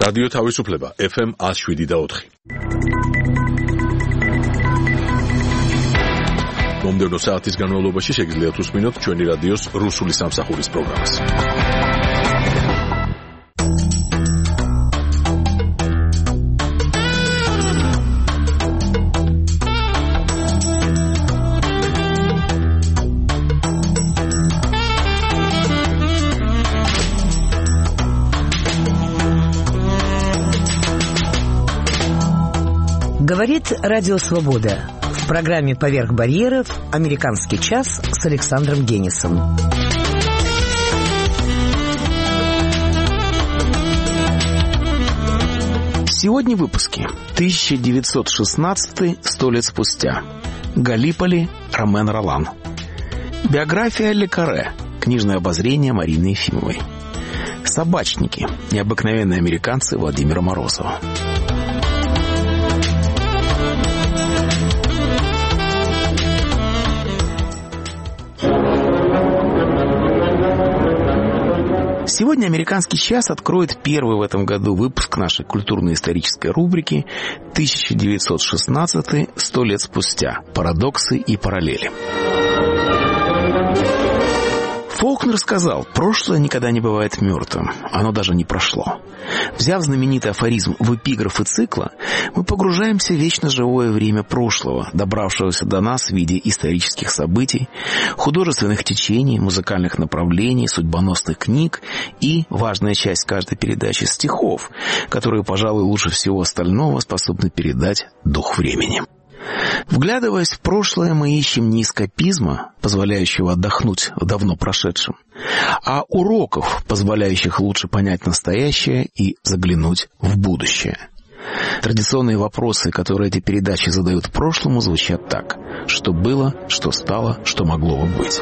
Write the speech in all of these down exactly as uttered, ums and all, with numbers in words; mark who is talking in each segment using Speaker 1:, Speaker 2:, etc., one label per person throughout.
Speaker 1: რადიო თავისუფლება ეფ ემ one oh seven და four. მომდევნო საათის განმავლობაში შეგიძლიათ უსმინოთ ჩვენი რადიოს რუსული სამსახურის პროგრამას.
Speaker 2: Говорит Радио Свобода. В программе «Поверх барьеров» «Американский час» с Александром Генисом.
Speaker 3: Сегодня в выпуске. тысяча девятьсот шестнадцатый, сто лет спустя. Галлиполи, Ромен Ролан. Биография Ле Карре. Книжное обозрение Марины Ефимовой. Собачники. Необыкновенные американцы Владимира Морозова. Сегодня «Американский час» откроет первый в этом году выпуск нашей культурно-исторической рубрики тысяча девятьсот шестнадцатый, сто лет спустя. Парадоксы и параллели. Фолкнер сказал: прошлое никогда не бывает мертвым, оно даже не прошло. Взяв знаменитый афоризм в эпиграфы цикла, мы погружаемся в вечно живое время прошлого, добравшегося до нас в виде исторических событий, художественных течений, музыкальных направлений, судьбоносных книг и, важная часть каждой передачи, стихов, которые, пожалуй, лучше всего остального способны передать дух времени. Вглядываясь в прошлое, мы ищем не эскапизма, позволяющего отдохнуть в давно прошедшем, а уроков, позволяющих лучше понять настоящее и заглянуть в будущее. Традиционные вопросы, которые эти передачи задают прошлому, звучат так: что было, что стало, что могло бы быть.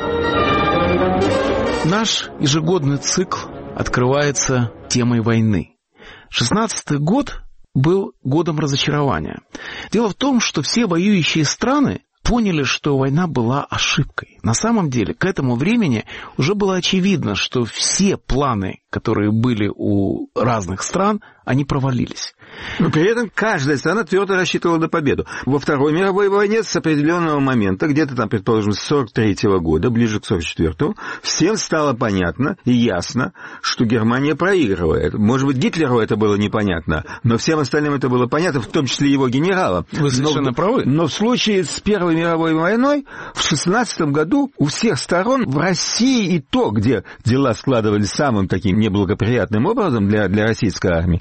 Speaker 3: Наш ежегодный цикл открывается темой войны. шестнадцатый год был годом разочарования. Дело в том, что все воюющие страны поняли, что война была ошибкой. На самом деле, к этому времени уже было очевидно, что все планы, которые были у разных стран, они провалились.
Speaker 4: Но при этом каждая страна твердо рассчитывала на победу. Во Второй мировой войне с определенного момента, где-то там, предположим, с сорок третьего года, ближе к сорок четвёртому, всем стало понятно и ясно, что Германия проигрывает. Может быть, Гитлеру это было непонятно, но всем остальным это было понятно, в том числе его генералам.
Speaker 3: Вы совершенно
Speaker 4: но,
Speaker 3: правы.
Speaker 4: Но в случае с Первой мировой войной в шестнадцатом году у всех сторон, в России и то, где дела складывались самым таким неблагоприятным образом для, для российской армии,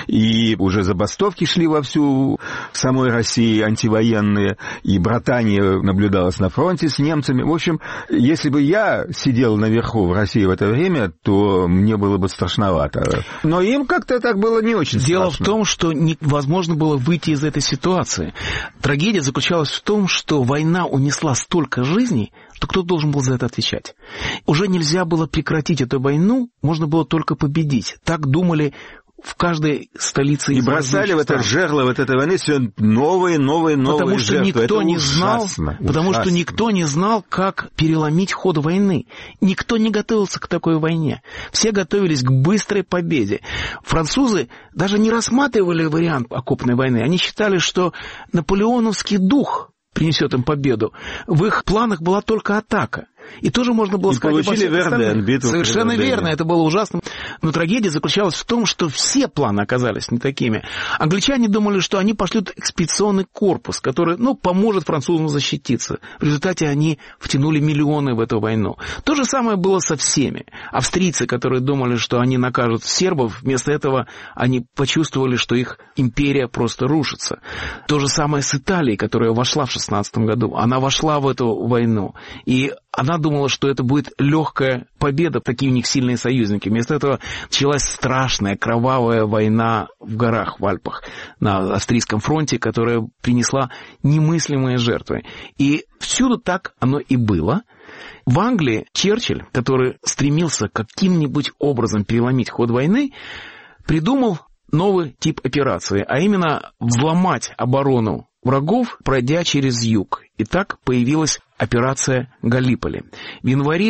Speaker 4: и уже забастовки шли вовсю в самой России, антивоенные, и братание наблюдалось на фронте с немцами. В общем, если бы я сидел наверху в России в это время, то мне было бы страшновато. Но им как-то так было не очень
Speaker 3: Дело
Speaker 4: страшно.
Speaker 3: в том, что невозможно было выйти из этой ситуации. Трагедия заключалась в том, что война унесла столько жизней, что кто должен был за это отвечать. Уже нельзя было прекратить эту войну, можно было только победить. Так думали в каждой столице.
Speaker 4: И бросали в это жерло вот этой войны все новые, новые, новые
Speaker 3: потому что
Speaker 4: жертвы.
Speaker 3: Никто
Speaker 4: это
Speaker 3: не
Speaker 4: ужасно,
Speaker 3: знал, потому
Speaker 4: ужасно.
Speaker 3: что никто не знал, как переломить ход войны. Никто не готовился к такой войне. Все готовились к быстрой победе. Французы даже не рассматривали вариант окопной войны. Они считали, что наполеоновский дух принесет им победу. В их планах была только атака. И тоже можно было
Speaker 4: и
Speaker 3: сказать...
Speaker 4: получили Верден, битву.
Speaker 3: Совершенно верно, это было ужасно. Но трагедия заключалась в том, что все планы оказались не такими. Англичане думали, что они пошлют экспедиционный корпус, который, ну, поможет французам защититься. В результате они втянули миллионы в эту войну. То же самое было со всеми. Австрийцы, которые думали, что они накажут сербов, вместо этого они почувствовали, что их империя просто рушится. То же самое с Италией, которая вошла в шестнадцатом году. Она вошла в эту войну. И она думала, что это будет легкая победа, такие у них сильные союзники. Вместо этого началась страшная кровавая война в горах, в Альпах, на австрийском фронте, которая принесла немыслимые жертвы. И всюду так оно и было. В Англии Черчилль, который стремился каким-нибудь образом переломить ход войны, придумал новый тип операции, а именно взломать оборону врагов, пройдя через юг. И так появилась операция Галлиполи. В январе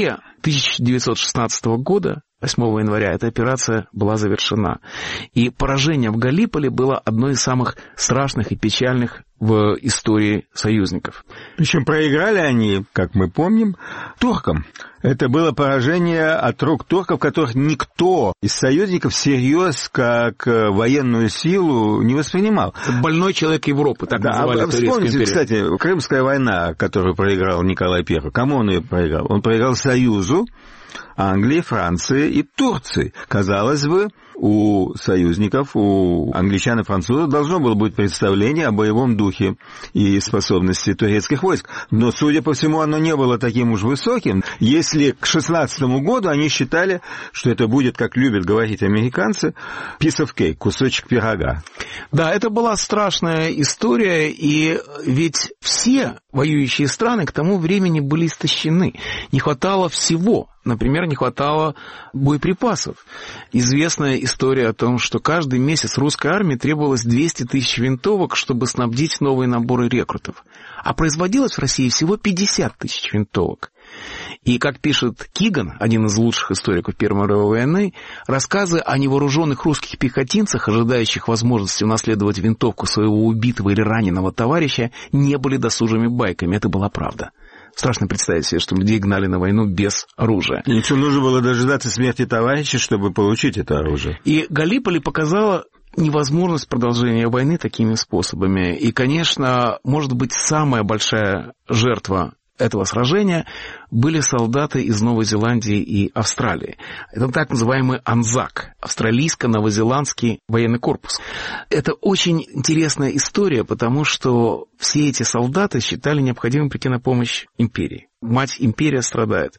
Speaker 3: тысяча девятьсот шестнадцатого года, восьмого января, эта операция была завершена. И поражение в Галлиполи было одной из самых страшных и печальных в истории союзников.
Speaker 4: Причем проиграли они, как мы помним, туркам. Это было поражение от рук турков, которых никто из союзников всерьез как военную силу не воспринимал.
Speaker 3: Больной человек Европы, так
Speaker 4: да,
Speaker 3: называли
Speaker 4: а
Speaker 3: Турецкую
Speaker 4: вспомните,
Speaker 3: империю.
Speaker 4: кстати, Крымская война, которую проиграл Николай Первый. Кому он ее проиграл? Он проиграл Союзу, Англии, Франции и Турции. Казалось бы, у союзников, у англичан и французов должно было быть представление о боевом духе и способности турецких войск. Но, судя по всему, оно не было таким уж высоким, если к шестнадцатому году они считали, что это будет, как любят говорить американцы, piece of cake, кусочек пирога.
Speaker 3: Да, это была страшная история, и ведь все воюющие страны к тому времени были истощены. Не хватало всего. Например, не хватало боеприпасов. Известная история о том, что каждый месяц русской армии требовалось двести тысяч винтовок, чтобы снабдить новые наборы рекрутов. А производилось в России всего пятьдесят тысяч винтовок. И, как пишет Киган, один из лучших историков Первой мировой войны, рассказы о невооруженных русских пехотинцах, ожидающих возможности унаследовать винтовку своего убитого или раненого товарища, не были досужими байками. Это была правда. Страшно представить себе, что людей гнали на войну без оружия.
Speaker 4: И что нужно было дожидаться смерти товарища, чтобы получить это оружие.
Speaker 3: И Галлиполи показала невозможность продолжения войны такими способами. И, конечно, может быть, самая большая жертва этого сражения были солдаты из Новой Зеландии и Австралии. Это так называемый Анзак, австралийско-новозеландский военный корпус. Это очень интересная история, потому что все эти солдаты считали необходимым прийти на помощь империи. Мать империя страдает.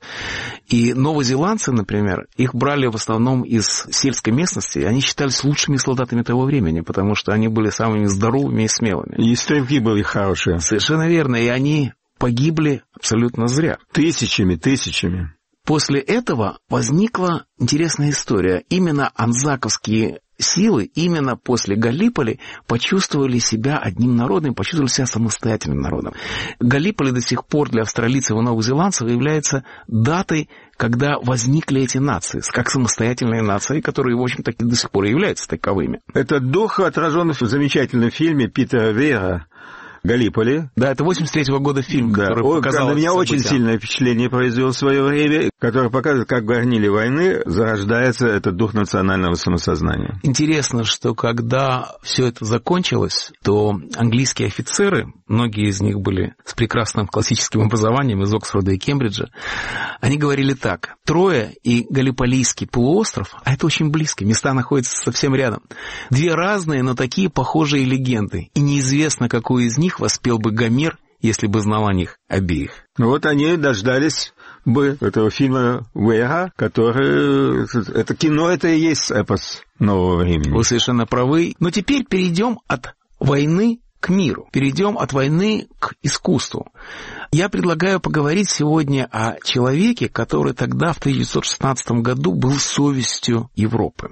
Speaker 3: И новозеландцы, например, их брали в основном из сельской местности, и они считались лучшими солдатами того времени, потому что они были самыми здоровыми и смелыми.
Speaker 4: И стрелки были хорошие.
Speaker 3: Совершенно верно, и они погибли абсолютно зря.
Speaker 4: Тысячами, тысячами.
Speaker 3: После этого возникла интересная история. Именно анзаковские силы, именно после Галлиполи почувствовали себя одним народом, почувствовали себя самостоятельным народом. Галлиполи до сих пор для австралийцев и новозеландцев является датой, когда возникли эти нации, как самостоятельные нации, которые, в общем-то, до сих пор и являются таковыми.
Speaker 4: Этот дух отражен в замечательном фильме Питера Вейера «Галлиполи».
Speaker 3: Да, это восемьдесят третьего года фильм,
Speaker 4: да.
Speaker 3: который
Speaker 4: О,
Speaker 3: показал...
Speaker 4: На меня
Speaker 3: события.
Speaker 4: очень сильное впечатление произвел в свое время, который показывает, как в горниле войны зарождается этот дух национального самосознания.
Speaker 3: Интересно, что когда все это закончилось, то английские офицеры, многие из них были с прекрасным классическим образованием из Оксфорда и Кембриджа, они говорили так: Троя и Галлиполийский полуостров, а это очень близко, места находятся совсем рядом, две разные, но такие похожие легенды, и неизвестно, какую из них воспел бы Гомер, если бы знал о них обеих.
Speaker 4: Вот они дождались бы этого фильма Вейера, который... Это кино, это и есть эпос нового времени.
Speaker 3: Вы совершенно правы. Но теперь перейдем от войны к миру. Перейдем от войны к искусству. Я предлагаю поговорить сегодня о человеке, который тогда, в тысяча девятьсот шестнадцатом году, был совестью Европы.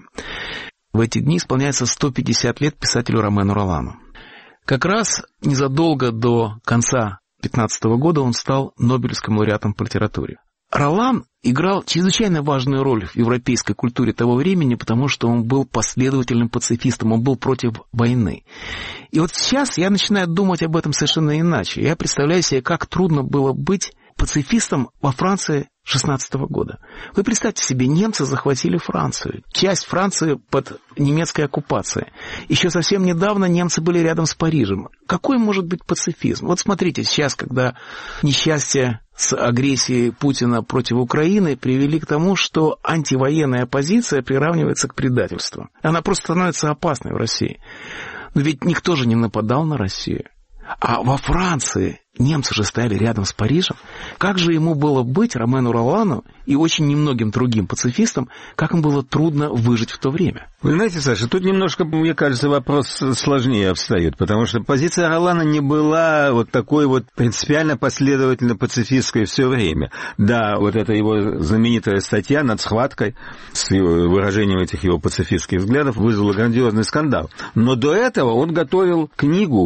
Speaker 3: В эти дни исполняется сто пятьдесят лет писателю Ромену Ролану. Как раз незадолго до конца пятнадцатого года он стал Нобелевским лауреатом по литературе. Ролан играл чрезвычайно важную роль в европейской культуре того времени, потому что он был последовательным пацифистом, он был против войны. И вот сейчас я начинаю думать об этом совершенно иначе. Я представляю себе, как трудно было быть пацифистом во Франции шестнадцатого года. Вы представьте себе, немцы захватили Францию, часть Франции под немецкой оккупацией. Еще совсем недавно немцы были рядом с Парижем. Какой может быть пацифизм? Вот смотрите, сейчас, когда несчастье с агрессией Путина против Украины привели к тому, что антивоенная оппозиция приравнивается к предательству. Она просто становится опасной в России. Но ведь никто же не нападал на Россию. А во Франции немцы же стояли рядом с Парижем. Как же ему было быть, Ромену Ролану, и очень немногим другим пацифистам, как им было трудно выжить в то время?
Speaker 4: Вы знаете, Саша, тут немножко, мне кажется, вопрос сложнее обстоит, потому что позиция Ролана не была вот такой вот принципиально последовательно пацифистской все время. Да, вот эта его знаменитая статья над схваткой с выражением этих его пацифистских взглядов вызвала грандиозный скандал. Но до этого он готовил книгу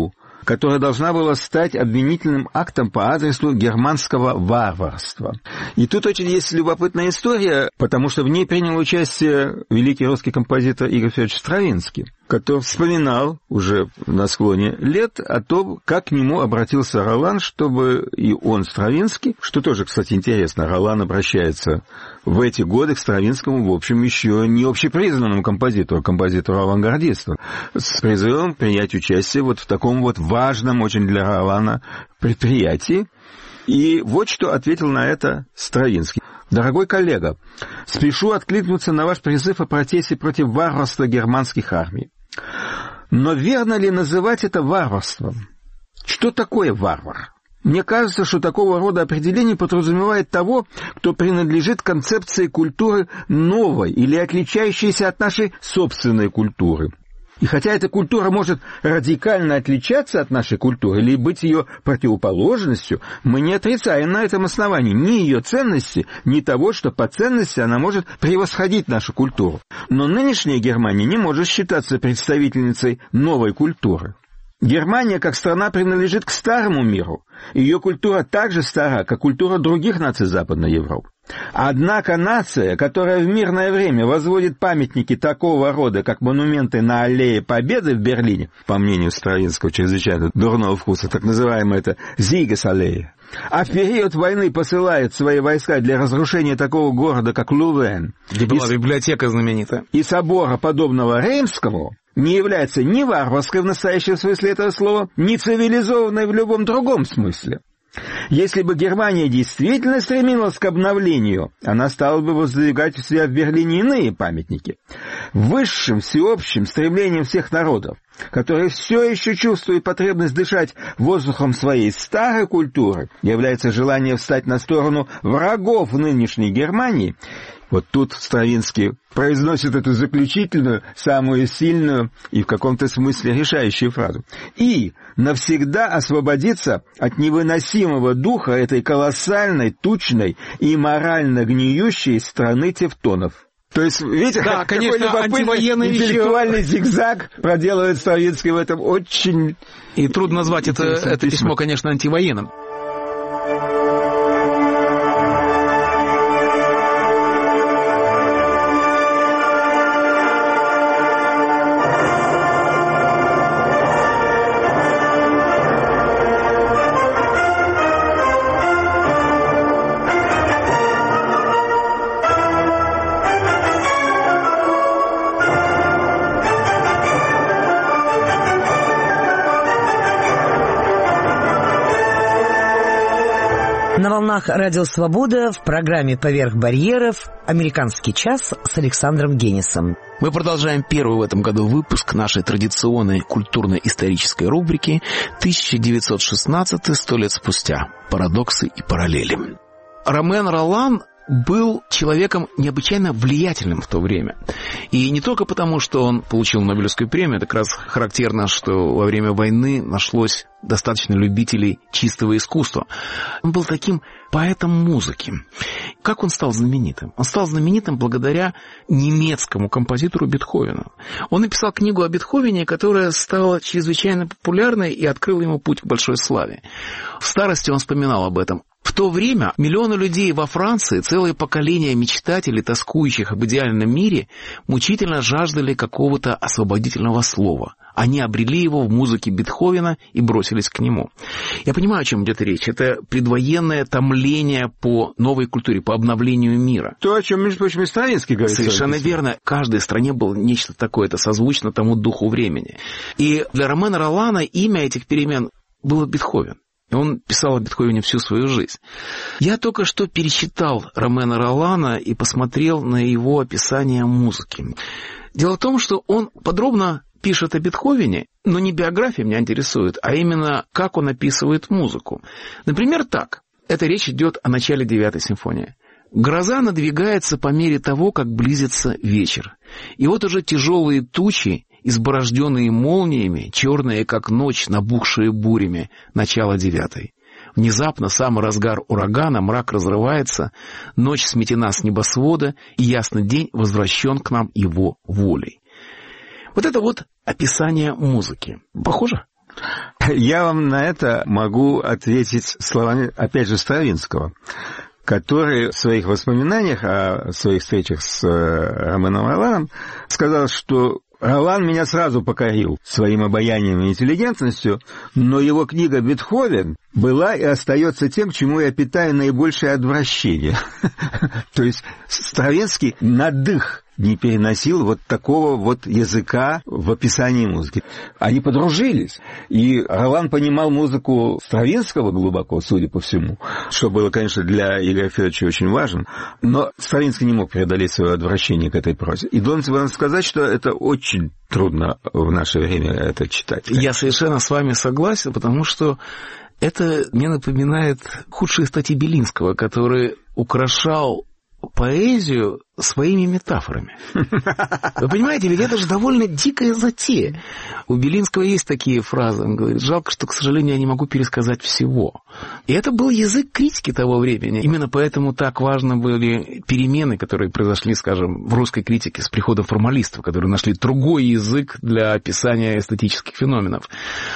Speaker 4: которая должна была стать обвинительным актом по адресу германского варварства. И тут очень есть любопытная история, потому что в ней принял участие великий русский композитор Игорь Федорович Стравинский, который вспоминал уже на склоне лет о том, как к нему обратился Ролан, чтобы и он, Стравинский, что тоже, кстати, интересно, Ролан обращается в эти годы к Стравинскому, в общем, еще не общепризнанному композитору, композитору-авангардисту, с призывом принять участие вот в таком вот важном очень для Ролана предприятии. И вот что ответил на это Стравинский. «Дорогой коллега, спешу откликнуться на ваш призыв о протесте против варварства германских армий. Но верно ли называть это варварством? Что такое варвар? Мне кажется, что такого рода определение подразумевает того, кто принадлежит концепции культуры новой или отличающейся от нашей собственной культуры. И хотя эта культура может радикально отличаться от нашей культуры или быть ее противоположностью, мы не отрицаем на этом основании ни ее ценности, ни того, что по ценности она может превосходить нашу культуру. Но нынешняя Германия не может считаться представительницей новой культуры. Германия, как страна, принадлежит к старому миру. Ее культура так же стара, как культура других наций Западной Европы. Однако нация, которая в мирное время возводит памятники такого рода, как монументы на Аллее Победы в Берлине, по мнению Стравинского, чрезвычайно дурного вкуса, так называемая это Зигес-аллея, а в период войны посылает свои войска для разрушения такого города, как Лувен,
Speaker 3: где была и, библиотека знаменитая,
Speaker 4: и собора, подобного Реймскому, не является ни варварской в настоящем смысле этого слова, ни цивилизованной в любом другом смысле. Если бы Германия действительно стремилась к обновлению, она стала бы воздвигать у себя в Берлине иные памятники. Высшим, всеобщим стремлением всех народов, которые все еще чувствуют потребность дышать воздухом своей старой культуры, является желание встать на сторону врагов нынешней Германии. Вот тут Стравинский произносит эту заключительную, самую сильную и в каком-то смысле решающую фразу. И навсегда освободиться от невыносимого духа этой колоссальной, тучной и морально гниющей страны тевтонов. То есть, видите,
Speaker 3: да,
Speaker 4: какой
Speaker 3: конечно,
Speaker 4: любопытный интеллектуальный еще... зигзаг проделывает Стравинский в этом очень...
Speaker 3: И трудно назвать это, это письмо, конечно, антивоенным.
Speaker 2: На волнах Радио Свобода в программе «Поверх барьеров» «Американский час» с Александром Генисом.
Speaker 3: Мы продолжаем первый в этом году выпуск нашей традиционной культурно-исторической рубрики тысяча девятьсот шестнадцатый, сто лет спустя. Парадоксы и параллели. Ромен Ролан был человеком необычайно влиятельным в то время. И не только потому, что он получил Нобелевскую премию, это как раз характерно, что во время войны нашлось достаточно любителей чистого искусства. Он был таким поэтом музыки. Как он стал знаменитым? Он стал знаменитым благодаря немецкому композитору Бетховену. Он написал книгу о Бетховене, которая стала чрезвычайно популярной и открыла ему путь к большой славе. В старости он вспоминал об этом. В то время миллионы людей во Франции, целое поколение мечтателей, тоскующих об идеальном мире, мучительно жаждали какого-то освободительного слова. Они обрели его в музыке Бетховена и бросились к нему. Я понимаю, о чем идет речь. Это предвоенное томление по новой культуре, по обновлению мира.
Speaker 4: То, о чем, между прочим, и Стравинский говорит.
Speaker 3: Совершенно верно. В каждой стране было нечто такое, это созвучно тому духу времени. И для Ромена Ролана имя этих перемен было Бетховен. И он писал о Бетховене всю свою жизнь. Я только что перечитал Ромена Ролана и посмотрел на его описание музыки. Дело в том, что он подробно пишет о Бетховене, но не биография меня интересует, а именно, как он описывает музыку. Например, так. Это речь идет о начале девятой симфонии. Гроза надвигается по мере того, как близится вечер. И вот уже тяжелые тучи, изборожденные молниями, черные, как ночь, набухшие бурями, начало девятой. Внезапно, самый разгар урагана, мрак разрывается, ночь сметена с небосвода, и ясный день возвращен к нам его волей. Вот это вот описание музыки. Похоже?
Speaker 4: Я вам на это могу ответить словами, опять же, Стравинского, который в своих воспоминаниях о своих встречах с Роменом Роланом сказал, что Ролан меня сразу покорил своим обаянием и интеллигентностью, но его книга «Бетховен» была и остается тем, к чему я питаю наибольшее отвращение. То есть Стравинский на дых не переносил вот такого вот языка в описании музыки. Они подружились, и Ролан понимал музыку Стравинского глубоко, судя по всему, что было, конечно, для Игоря Федоровича очень важно, но Стравинский не мог преодолеть свое отвращение к этой прозе. И должен вам сказать, что это очень трудно в наше время это читать.
Speaker 3: Я совершенно с вами согласен, потому что это мне напоминает худшие статьи Белинского, который украшал поэзию своими метафорами. Вы понимаете, ведь это же довольно дикая затея. У Белинского есть такие фразы. Он говорит: жалко, что, к сожалению, я не могу пересказать всего. И это был язык критики того времени. Именно поэтому так важны были перемены, которые произошли, скажем, в русской критике с приходом формалистов, которые нашли другой язык для описания эстетических феноменов.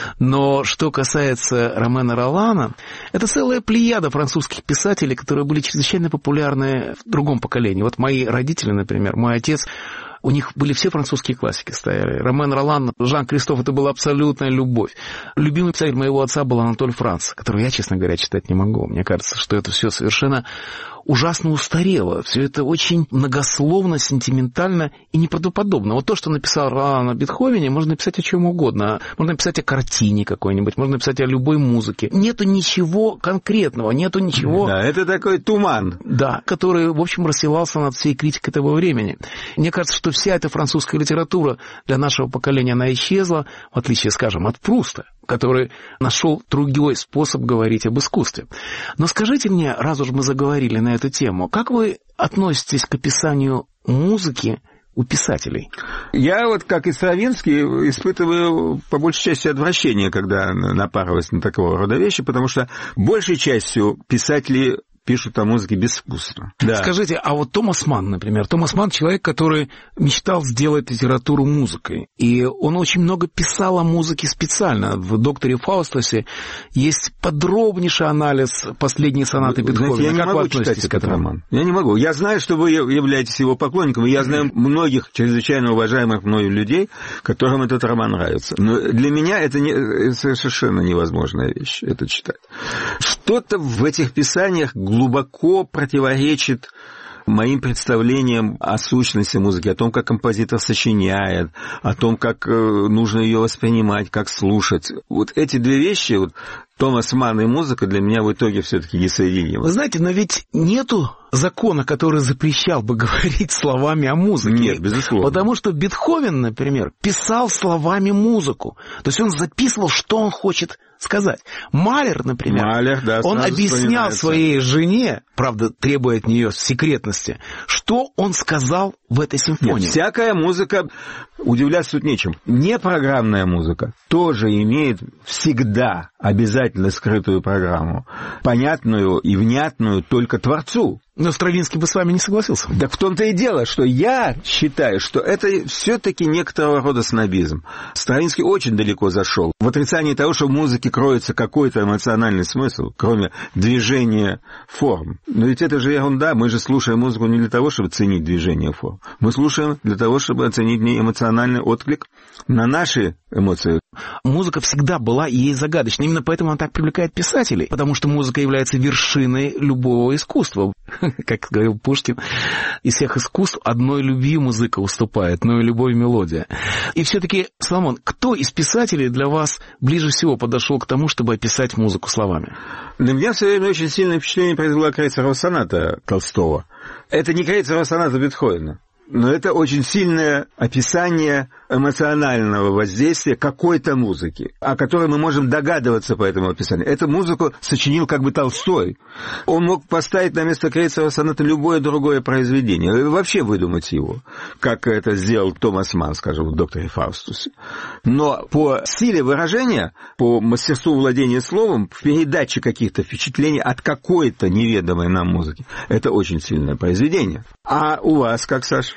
Speaker 3: Но что касается Ромена Ролана, это целая плеяда французских писателей, которые были чрезвычайно популярны в другом поколении. Вот мои родители, например, мой отец, у них были все французские классики стояли. Ромен Ролан, Жан-Кристоф, это была абсолютная любовь. Любимый писатель моего отца был Анатоль Франц, которого я, честно говоря, читать не могу. Мне кажется, что это все совершенно ужасно устарело. Все это очень многословно, сентиментально и неправдоподобно. Вот то, что написал Ролан о Бетховене, можно написать о чем угодно. Можно написать о картине какой-нибудь, можно написать о любой музыке. Нету ничего конкретного, нету ничего...
Speaker 4: Да, это такой туман.
Speaker 3: Да, который, в общем, расстилался над всей критикой того времени. Мне кажется, что вся эта французская литература для нашего поколения, она исчезла, в отличие, скажем, от Пруста, который нашел другой способ говорить об искусстве. Но скажите мне, раз уж мы заговорили на эту тему, как вы относитесь к описанию музыки у писателей?
Speaker 4: Я вот, как и Стравинский, испытываю по большей части отвращение, когда напарываюсь на такого рода вещи, потому что большей частью писатели пишут о музыке безвкусно. Да.
Speaker 3: Скажите, а вот Томас Манн, например, Томас Манн — человек, который мечтал сделать литературу музыкой, и он очень много писал о музыке специально. В «Докторе Фаустусе» есть подробнейший анализ последней сонаты Бетховена.
Speaker 4: Знаете, я не
Speaker 3: как
Speaker 4: могу
Speaker 3: вы
Speaker 4: читать
Speaker 3: относитесь к
Speaker 4: этот
Speaker 3: этому?
Speaker 4: роман. Я не могу. Я знаю, что вы являетесь его поклонником, и я знаю многих чрезвычайно уважаемых мною людей, которым этот роман нравится. Но для меня это, не, это совершенно невозможная вещь, это читать. Что-то в этих писаниях глубоко противоречит моим представлениям о сущности музыки, о том, как композитор сочиняет, о том, как нужно ее воспринимать, как слушать. Вот эти две вещи, вот, Томас Манн и музыка, для меня в итоге все-таки несоединимы.
Speaker 3: Вы знаете, но ведь нету закона, который запрещал бы говорить словами о музыке.
Speaker 4: Нет, безусловно.
Speaker 3: Потому что Бетховен, например, писал словами музыку. То есть он записывал, что он хочет сказать. Малер, например,
Speaker 4: Малер, да,
Speaker 3: он объяснял своей жене, правда, требуя от нее секретности, что он сказал в этой симфонии.
Speaker 4: Нет, всякая музыка, удивляться тут нечем. Непрограммная музыка тоже имеет всегда обязательно скрытую программу, понятную и внятную только творцу.
Speaker 3: Но Стравинский бы с вами не согласился.
Speaker 4: Так в том-то и дело, что я считаю, что это все-таки некоторого рода снобизм. Стравинский очень далеко зашел в отрицании того, что в музыке кроется какой-то эмоциональный смысл, кроме движения форм. Но ведь это же ерунда. Мы же слушаем музыку не для того, чтобы ценить движение форм. Мы слушаем для того, чтобы оценить эмоциональный отклик на наши эмоции.
Speaker 3: Музыка всегда была и есть загадочной. Именно поэтому она так привлекает писателей. Потому что музыка является вершиной любого искусства. Как говорил Пушкин, из всех искусств одной любви музыка уступает, но и любовь мелодия. И все-таки, Соломон, кто из писателей для вас ближе всего подошел к тому, чтобы описать музыку словами?
Speaker 4: На меня в свое время очень сильное впечатление произвела Крейцерова соната Толстого. Это не Крейцерова соната Бетховена, но это очень сильное описание эмоционального воздействия какой-то музыки, о которой мы можем догадываться по этому описанию. Эту музыку сочинил как бы Толстой. Он мог поставить на место Крейцерова соната любое другое произведение, или вообще выдумать его, как это сделал Томас Манн, скажем, в «Докторе Фаустусе». Но по силе выражения, по мастерству владения словом, в передаче каких-то впечатлений от какой-то неведомой нам музыки, это очень сильное произведение. А у вас как, Саш?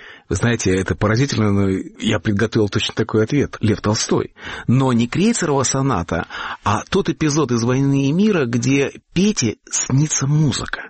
Speaker 3: Вы знаете, это поразительно, но я приготовил точно такой ответ. Лев Толстой. Но не Крейцерова соната, а тот эпизод из «Войны и мира», где Пете снится музыка.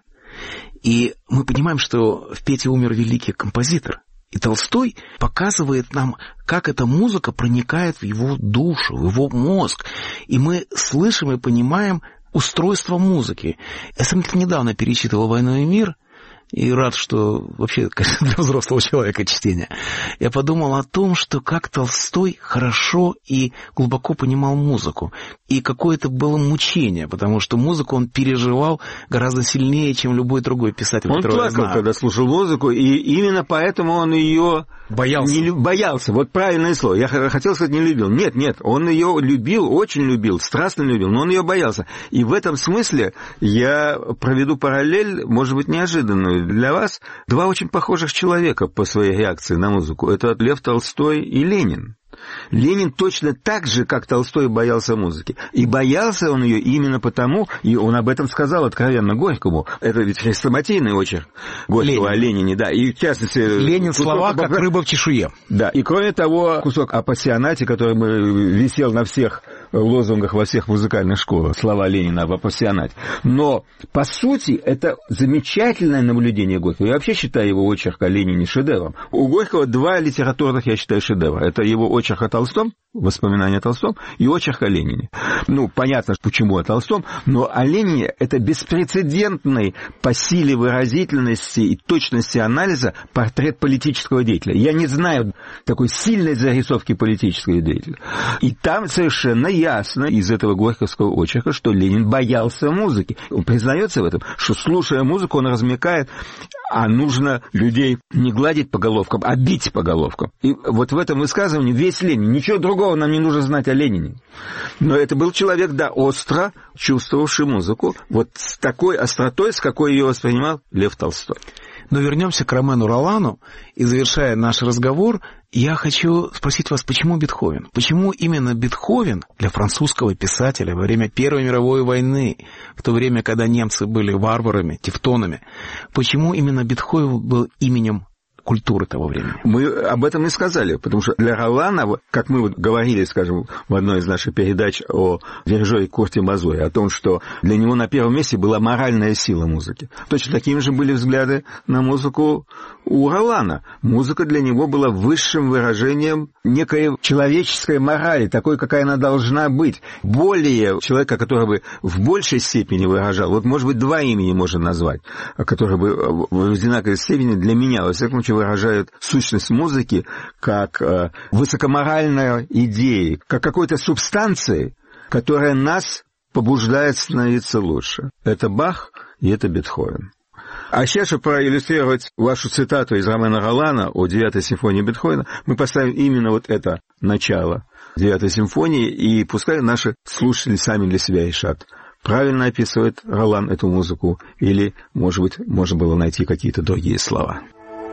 Speaker 3: И мы понимаем, что в Пете умер великий композитор. И Толстой показывает нам, как эта музыка проникает в его душу, в его мозг. И мы слышим и понимаем устройство музыки. Я сам недавно перечитывал «Войну и мир», и рад, что вообще, конечно, для взрослого человека чтение. Я подумал о том, что как Толстой хорошо и глубоко понимал музыку. И какое это было мучение, потому что музыку он переживал гораздо сильнее, чем любой другой писатель,
Speaker 4: он
Speaker 3: которого я
Speaker 4: плакал,
Speaker 3: знаю.
Speaker 4: когда слушал музыку, и именно поэтому он ее...
Speaker 3: Боялся.
Speaker 4: Не, боялся, вот правильное слово. Я хотел сказать, не любил. Нет, нет, он ее любил, очень любил, страстно любил, но он ее боялся. И в этом смысле я проведу параллель, может быть, неожиданную для вас. Два очень похожих человека по своей реакции на музыку. Это Лев Толстой и Ленин. Ленин точно так же, как Толстой, боялся музыки. И боялся он ее именно потому, и он об этом сказал откровенно Горькому. Это ведь хрестоматийный очерк Горького о Ленине, да. И в частности...
Speaker 3: Ленин слова, как рыба в чешуе.
Speaker 4: Да, и кроме того, кусок о пассионате, который висел на всех лозунгах во всех музыкальных школах, слова Ленина об пассионате. Но, по сути, это замечательное наблюдение Горького. Я вообще считаю его очерк о Ленине шедевром. У Горького два литературных, я считаю, шедевра. Это его очерк о Толстом, воспоминания о Толстом, и очерк о Ленине. Ну, понятно, почему о Толстом, но о Ленине это беспрецедентный по силе выразительности и точности анализа портрет политического деятеля. Я не знаю такой сильной зарисовки политического деятеля. И там совершенно ясно из этого горьковского очерка, что Ленин боялся музыки. Он признается в этом, что, слушая музыку, он размякает, а нужно людей не гладить по головкам, а бить по головкам. И вот в этом высказывании весь Ленин. Ничего другого нам не нужно знать о Ленине. Но это был человек, да, остро чувствовавший музыку, вот с такой остротой, с какой ее воспринимал Лев Толстой.
Speaker 3: Но вернемся к Ромену Ролану, и завершая наш разговор, я хочу спросить вас, почему Бетховен? Почему именно Бетховен для французского писателя во время Первой мировой войны, в то время, когда немцы были варварами, тевтонами, почему именно Бетховен был именем культуры того времени?
Speaker 4: Мы об этом и сказали, потому что для Ролана, как мы вот говорили, скажем, в одной из наших передач о дирижере Курте Мазуре, о том, что для него на первом месте была моральная сила музыки. Точно такими же были взгляды на музыку у Ролана. Музыка для него была высшим выражением некой человеческой морали, такой, какая она должна быть. Более человека, который бы в большей степени выражал, вот, может быть, два имени можно назвать, которые бы в одинаковой степени для меня, во всяком случае, выражают сущность музыки как э, высокоморальной идеи, как какой-то субстанции, которая нас побуждает становиться лучше. Это Бах и это Бетховен. А сейчас, чтобы проиллюстрировать вашу цитату из Ромена Ролана о девятой симфонии Бетховена, мы поставим именно вот это начало девятой симфонии, и пускай наши слушатели сами для себя решат, правильно описывает Ролан эту музыку, или, может быть, можно было найти какие-то другие слова.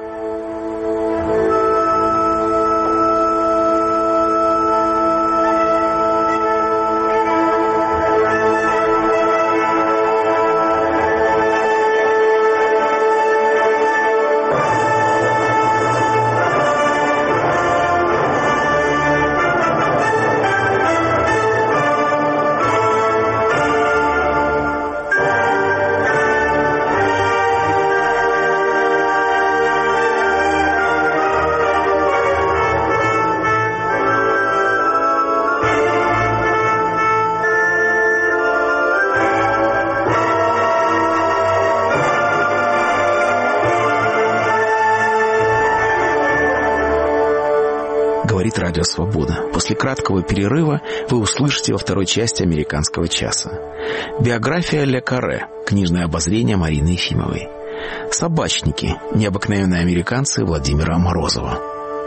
Speaker 3: Радио Свобода. После краткого перерыва вы услышите во второй части «Американского часа». Биография Ле Карре. Книжное обозрение Марины Ефимовой. Собачники. Необыкновенные американцы Владимира Морозова.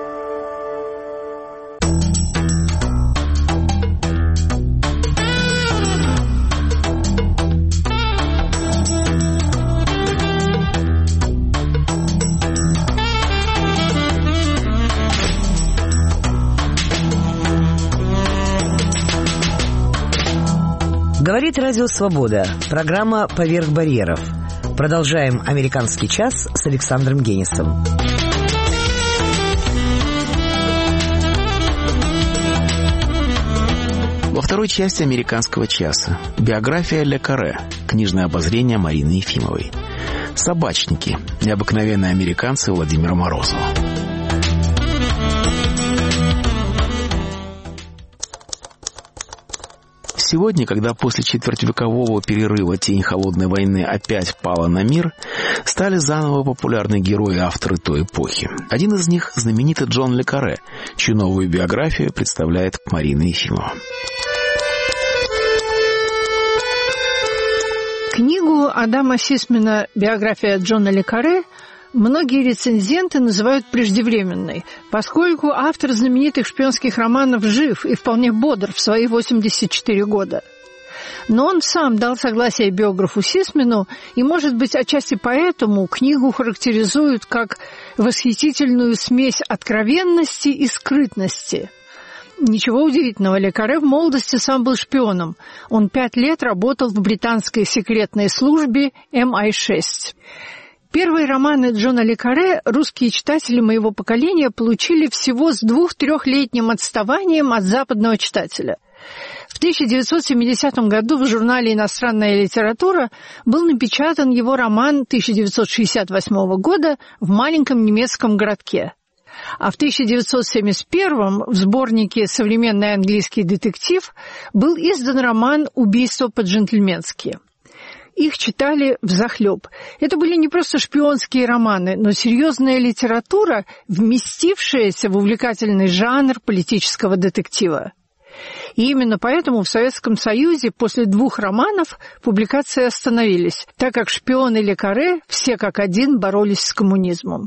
Speaker 2: Говорит Радио Свобода. Программа «Поверх барьеров». Продолжаем «Американский час» с Александром Генисом.
Speaker 3: Во второй части «Американского часа» биография Ле Карре, книжное обозрение Марины Ефимовой. «Собачники. Необыкновенные американцы» Владимира Морозова. Сегодня, когда после четвертьвекового перерыва тень холодной войны опять пала на мир, стали заново популярны герои и авторы той эпохи. Один из них – знаменитый Джон Ле Карре, чью новую биографию представляет Марина Ефимова.
Speaker 5: Книгу Адама Сисмена «Биография Джона Ле Карре» многие рецензенты называют преждевременной, поскольку автор знаменитых шпионских романов жив и вполне бодр в свои восемьдесят четыре года. Но он сам дал согласие биографу Сисмену, и, может быть, отчасти поэтому книгу характеризуют как восхитительную смесь откровенности и скрытности. Ничего удивительного, Ле Карре в молодости сам был шпионом. Он пять лет работал в британской секретной службе эм ай шесть. Первые романы Джона Ле Карре русские читатели моего поколения получили всего с двух-трехлетним отставанием от западного читателя. В тысяча девятьсот семидесятом году в журнале «Иностранная литература» был напечатан его роман тысяча девятьсот шестьдесят восьмого года «В маленьком немецком городке». А в тысяча девятьсот семьдесят первом в сборнике «Современный английский детектив» был издан роман «Убийство по-джентльменски». Их читали взахлеб. Это были не просто шпионские романы, но серьезная литература, вместившаяся в увлекательный жанр политического детектива. И именно поэтому в Советском Союзе после двух романов публикации остановились, так как шпионы Ле Карре все как один боролись с коммунизмом.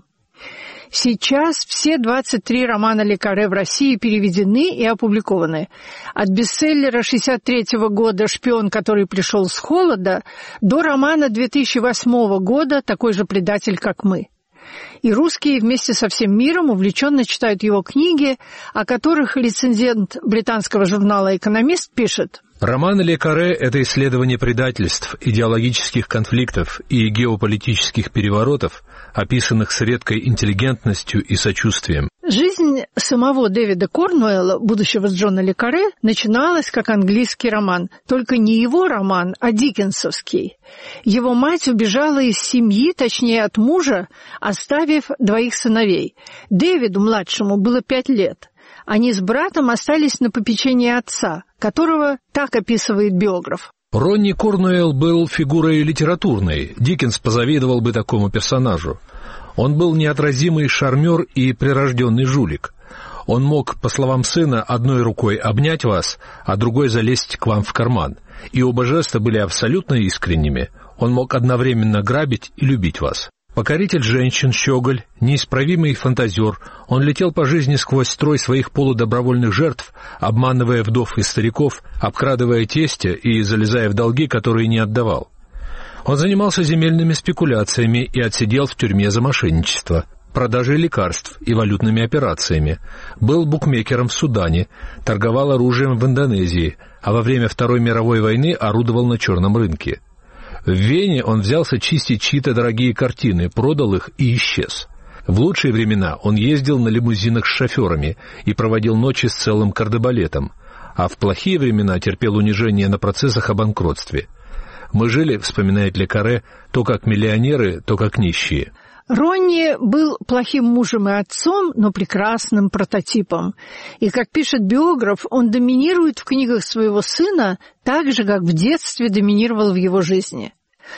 Speaker 5: Сейчас все двадцать три романа Ле Карре в России переведены и опубликованы. От бестселлера шестьдесят третьего года «Шпион, который пришел с холода» до романа две тысячи восьмого года «Такой же предатель, как мы». И русские вместе со всем миром увлеченно читают его книги, о которых рецензент британского журнала «Экономист» пишет:
Speaker 6: Романы Ле Карре – это исследование предательств, идеологических конфликтов и геополитических переворотов, описанных с редкой интеллигентностью и сочувствием.
Speaker 5: Жизнь самого Дэвида Корнуэлла, будущего Джона Ле Карре, начиналась как английский роман. Только не его роман, а диккенсовский. Его мать убежала из семьи, точнее от мужа, оставив двоих сыновей. Дэвиду, младшему, было пять лет. Они с братом остались на попечении отца, которого так описывает биограф.
Speaker 6: Ронни Корнуэлл был фигурой литературной. Диккенс позавидовал бы такому персонажу. Он был неотразимый шармер и прирожденный жулик. Он мог, по словам сына, одной рукой обнять вас, а другой залезть к вам в карман. И оба жеста были абсолютно искренними. Он мог одновременно грабить и любить вас. Покоритель женщин, щеголь, неисправимый фантазер, он летел по жизни сквозь строй своих полудобровольных жертв, обманывая вдов и стариков, обкрадывая тестя и залезая в долги, которые не отдавал. Он занимался земельными спекуляциями и отсидел в тюрьме за мошенничество, продажей лекарств и валютными операциями, был букмекером в Судане, торговал оружием в Индонезии, а во время Второй мировой войны орудовал на черном рынке. В Вене он взялся чистить чьи-то дорогие картины, продал их и исчез. В лучшие времена он ездил на лимузинах с шоферами и проводил ночи с целым кардебалетом, а в плохие времена терпел унижение на процессах о банкротстве. Мы жили, вспоминает Ле Карре, то как миллионеры, то как нищие.
Speaker 5: Ронни был плохим мужем и отцом, но прекрасным прототипом. И, как пишет биограф, он доминирует в книгах своего сына так же, как в детстве доминировал в его жизни.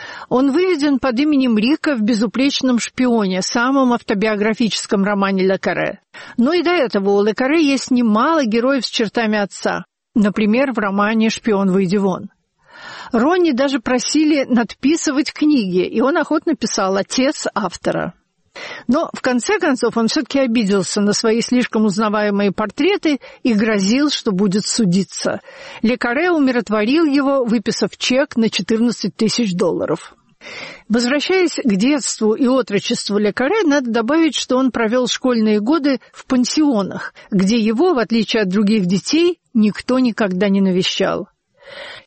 Speaker 5: Он выведен под именем Рика в «Безупречном шпионе», самом автобиографическом романе Ле Карре. Но и до этого у Ле Карре есть немало героев с чертами отца. Например, в романе «Шпион, выйди вон». Ронни даже просили надписывать книги, и он охотно писал «Отец автора». Но, в конце концов, он все-таки обиделся на свои слишком узнаваемые портреты и грозил, что будет судиться. Ле Карре умиротворил его, выписав чек на четырнадцать тысяч долларов. Возвращаясь к детству и отрочеству Ле Карре, надо добавить, что он провел школьные годы в пансионах, где его, в отличие от других детей, никто никогда не навещал.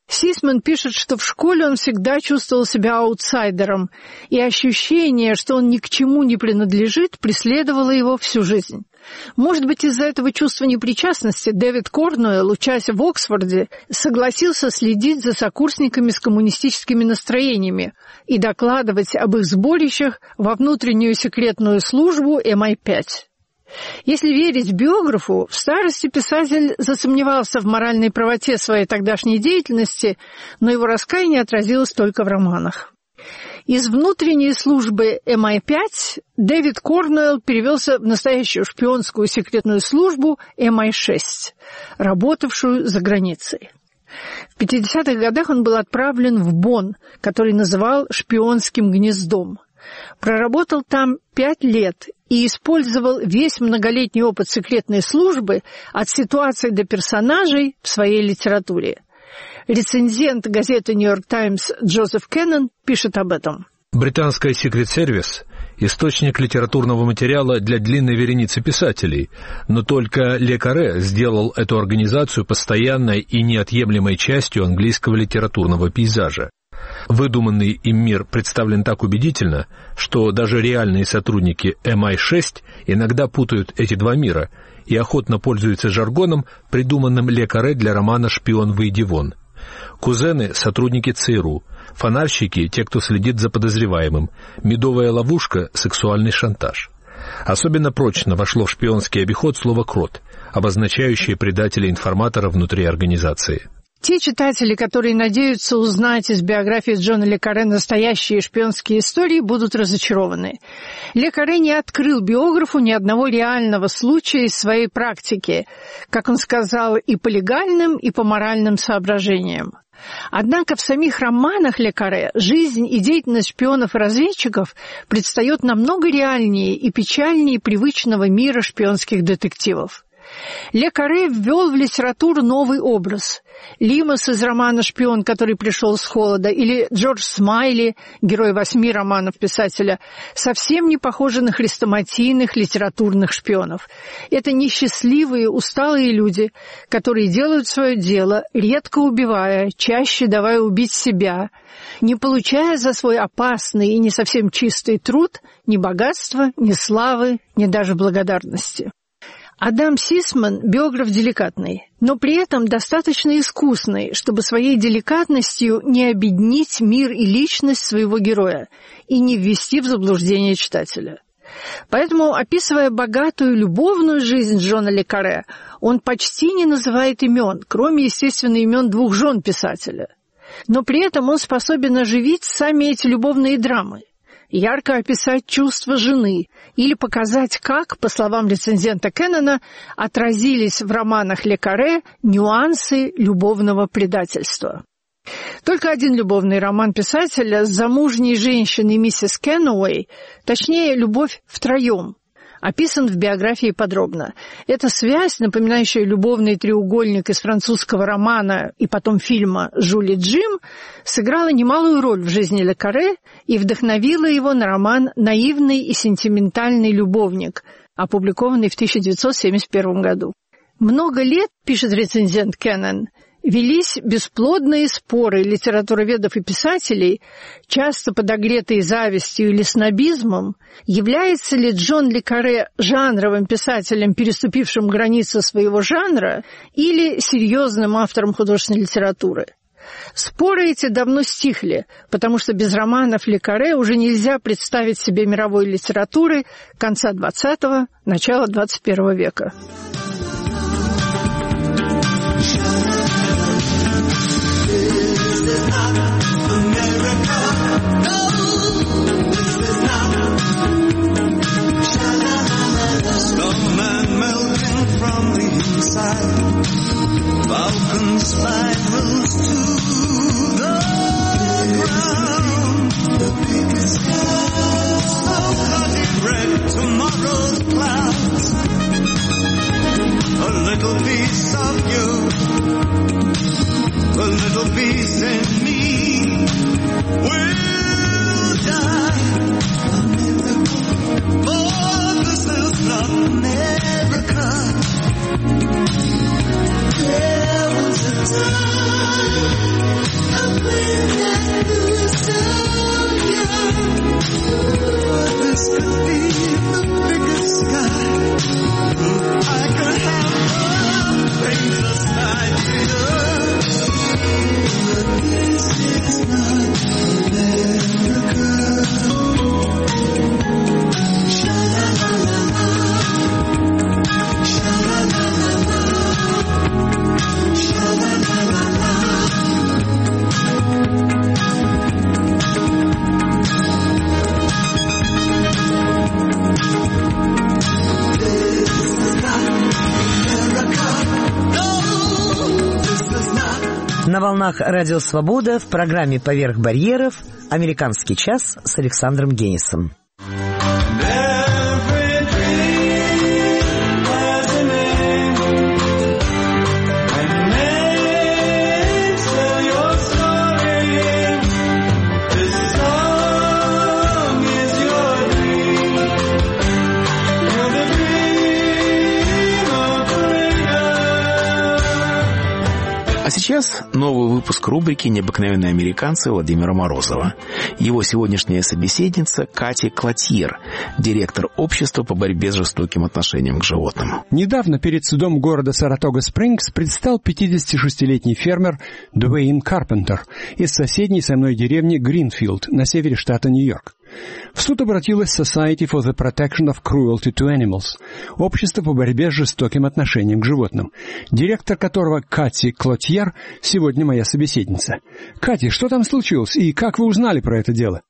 Speaker 5: Сисман пишет, что в школе он всегда чувствовал себя аутсайдером, и ощущение, что он ни к чему не принадлежит, преследовало его всю жизнь. Может быть, из-за этого чувства непричастности Дэвид Корнуэлл, учась в Оксфорде, согласился следить за сокурсниками с коммунистическими настроениями и докладывать об их сборищах во внутреннюю секретную службу эм ай пять. Если верить биографу, в старости писатель засомневался в моральной правоте своей тогдашней деятельности, но его раскаяние отразилось только в романах. Из внутренней службы эм ай пять Дэвид Корнуэлл перевелся в настоящую шпионскую секретную службу эм ай шесть, работавшую за границей. В пятидесятых годах он был отправлен в Бонн, который называл шпионским гнездом. Проработал там пять лет и использовал весь многолетний опыт секретной службы от ситуаций до персонажей в своей литературе. Рецензент газеты «Нью-Йорк Таймс» Джозеф Кеннон пишет об этом.
Speaker 6: Британская секрет-сервис – источник литературного материала для длинной вереницы писателей, но только Ле Карре сделал эту организацию постоянной и неотъемлемой частью английского литературного пейзажа. Выдуманный им мир представлен так убедительно, что даже реальные сотрудники эм ай шесть иногда путают эти два мира и охотно пользуются жаргоном, придуманным Ле Карре для романа «Шпион, выйди вон». Кузены — сотрудники ЦРУ, фонарщики — те, кто следит за подозреваемым, медовая ловушка — сексуальный шантаж. Особенно прочно вошло в шпионский обиход слово «крот», обозначающее предателя-информатора внутри организации.
Speaker 5: Те читатели, которые надеются узнать из биографии Джона Ле Карре настоящие шпионские истории, будут разочарованы. Ле Карре не открыл биографу ни одного реального случая из своей практики, как он сказал, и по легальным, и по моральным соображениям. Однако в самих романах Ле Карре жизнь и деятельность шпионов и разведчиков предстает намного реальнее и печальнее привычного мира шпионских детективов. Ле Карре ввел в литературу новый образ. Лимас из романа «Шпион, который пришел с холода», или Джордж Смайли, герой восьми романов писателя, совсем не похожи на хрестоматийных литературных шпионов. Это несчастливые, усталые люди, которые делают свое дело, редко убивая, чаще давая убить себя, не получая за свой опасный и не совсем чистый труд ни богатства, ни славы, ни даже благодарности. Адам Сисман – биограф деликатный, но при этом достаточно искусный, чтобы своей деликатностью не обеднить мир и личность своего героя и не ввести в заблуждение читателя. Поэтому, описывая богатую любовную жизнь Джона Ле Карре, он почти не называет имен, кроме, естественно, имен двух жен писателя. Но при этом он способен оживить сами эти любовные драмы, ярко описать чувства жены или показать, как, по словам рецензента Кеннона, отразились в романах Ле Карре нюансы любовного предательства. Только один любовный роман писателя с замужней женщиной миссис Кеннуэй, точнее, «Любовь втроем», описан в биографии подробно. Эта связь, напоминающая любовный треугольник из французского романа и потом фильма «Жюль и Джим», сыграла немалую роль в жизни Ле Карре и вдохновила его на роман «Наивный и сентиментальный любовник», опубликованный в тысяча девятьсот семьдесят первом году. Много лет, пишет рецензент Кеннон, велись бесплодные споры литературоведов и писателей, часто подогретые завистью или снобизмом, является ли Джон Ле Карре жанровым писателем, переступившим границы своего жанра, или серьезным автором художественной литературы. Споры эти давно стихли, потому что без романов Ле Карре уже нельзя представить себе мировой литературы конца двадцатого, начала двадцать первого века.
Speaker 7: Falcon spirals to the ground. The biggest clouds, oh, bloody red tomorrow's clouds. A little piece of you, a little piece in me will die. A miracle, oh, this is not America. There was a time
Speaker 2: На волнах Радио Свобода в программе «Поверх барьеров» «Американский час» с Александром Генисом.
Speaker 3: А сейчас новый выпуск рубрики «Необыкновенные американцы» Владимира Морозова. Его сегодняшняя собеседница Катя Клотьер, директор общества по борьбе с жестоким отношением к животным.
Speaker 8: Недавно перед судом города Саратога-Спрингс предстал пятидесятишестилетний фермер Дуэйн Карпентер из соседней со мной деревни Гринфилд на севере штата Нью-Йорк. В суд обратилась Society for the Protection of Cruelty to Animals, общество по борьбе с жестоким отношением к животным, директор которого Кати Клотьер сегодня моя собеседница. Катя, что там случилось и как вы узнали про это дело?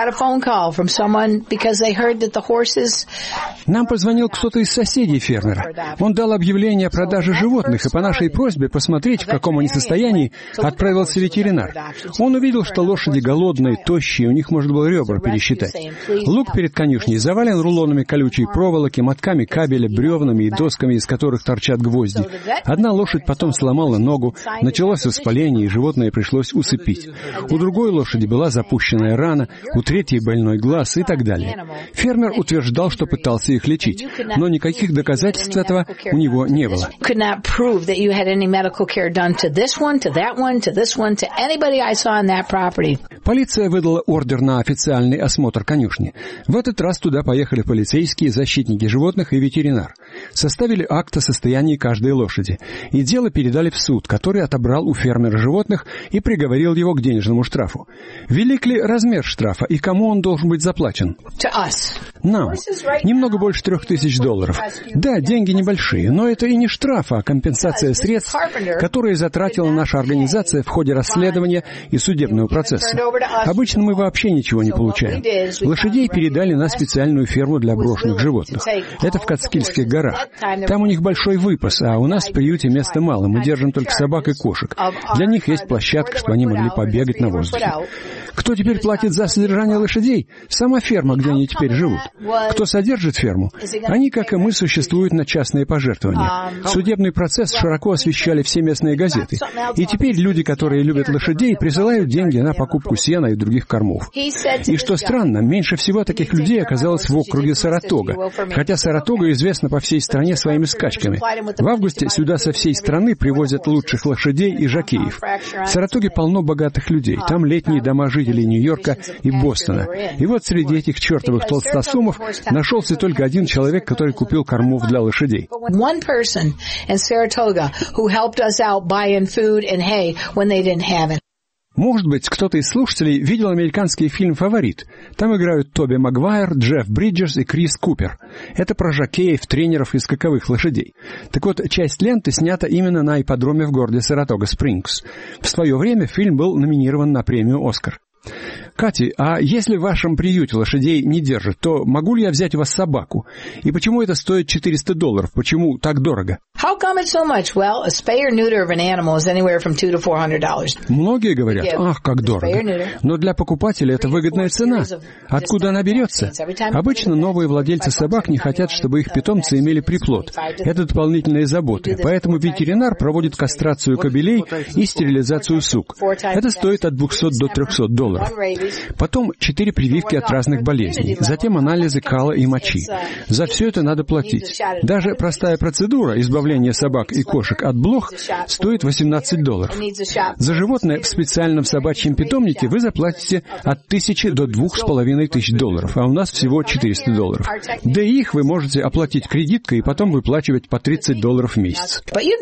Speaker 8: Нам позвонил кто-то из соседей фермера. Он дал объявление о продаже животных, и по нашей просьбе посмотреть, в каком они состоянии, отправился ветеринар. Он увидел, что лошади голодные, тощие, у них можно было ребра пересчитать. Луг перед конюшней завален рулонами колючей проволоки, мотками кабеля, бревнами и досками, из которых торчат гвозди. Одна лошадь потом сломала ногу, началось воспаление, и животное пришлось усыпить. У другой лошади была запущенная рана, у третьей больной глаз и так далее. Фермер утверждал, что пытался их лечить, но никаких доказательств этого у него не было. Полиция выдала ордер на официальный осмотр конюшни. В этот раз туда поехали полицейские, защитники животных и ветеринар. Составили акт о состоянии каждой лошади. И дело передали в суд, который отобрал у фермера животных и приговорил его к денежному штрафу. Велик ли размер штрафа и кому он должен быть заплачен? Нам. Немного больше трех тысяч долларов. Да, деньги небольшие, но это и не штраф, а компенсация средств, которые затратила наша организация в ходе расследования и судебного процесса. Обычно мы вообще ничего не получаем. Лошадей передали на специальную ферму для брошенных животных. Это в Кацкильских горах. Там у них большой выпас, а у нас в приюте места мало. Мы держим только собак и кошек. Для них есть площадка, чтобы они могли побегать на воздухе. Кто теперь платит за содержание лошадей? Сама ферма, где они теперь живут. Кто содержит ферму? Они, как и мы, существуют на частные пожертвования. Судебный процесс широко освещали все местные газеты. И теперь люди, которые любят лошадей, присылают деньги на покупку сена и других кормов. И что странно, меньше всего таких людей оказалось в округе Саратога, хотя Саратога известна по всей стране своими скачками. В августе сюда со всей страны привозят лучших лошадей и жокеев. В Саратоге полно богатых людей, там летние дома жителей Нью-Йорка и Бостона. И вот среди этих чертовых толстосумов нашелся только один человек, который купил кормов для лошадей. Может быть, кто-то из слушателей видел американский фильм «Фаворит». Там играют Тоби Магуайр, Джефф Бриджес и Крис Купер. Это про жокеев, тренеров и скаковых лошадей. Так вот, часть ленты снята именно на ипподроме в городе Саратога-Спрингс. В свое время фильм был номинирован на премию «Оскар». Катя, а если в вашем приюте лошадей не держат, то могу ли я взять у вас собаку? И почему это стоит четыреста долларов? Почему так дорого? Многие говорят, ах, как дорого. Но для покупателя это выгодная цена. Откуда она берется? Обычно новые владельцы собак не хотят, чтобы их питомцы имели приплод. Это дополнительные заботы. Поэтому ветеринар проводит кастрацию кобелей и стерилизацию сук. Это стоит от двухсот до трехсот долларов. Потом четыре прививки от разных болезней. Затем анализы кала и мочи. За все это надо платить. Даже простая процедура избавления собак и кошек от блох стоит восемнадцать долларов. За животное в специальном собачьем питомнике вы заплатите от тысячи до двух с половиной тысяч долларов, а у нас всего четыреста долларов. Да и их вы можете оплатить кредиткой и потом выплачивать по тридцать долларов в месяц.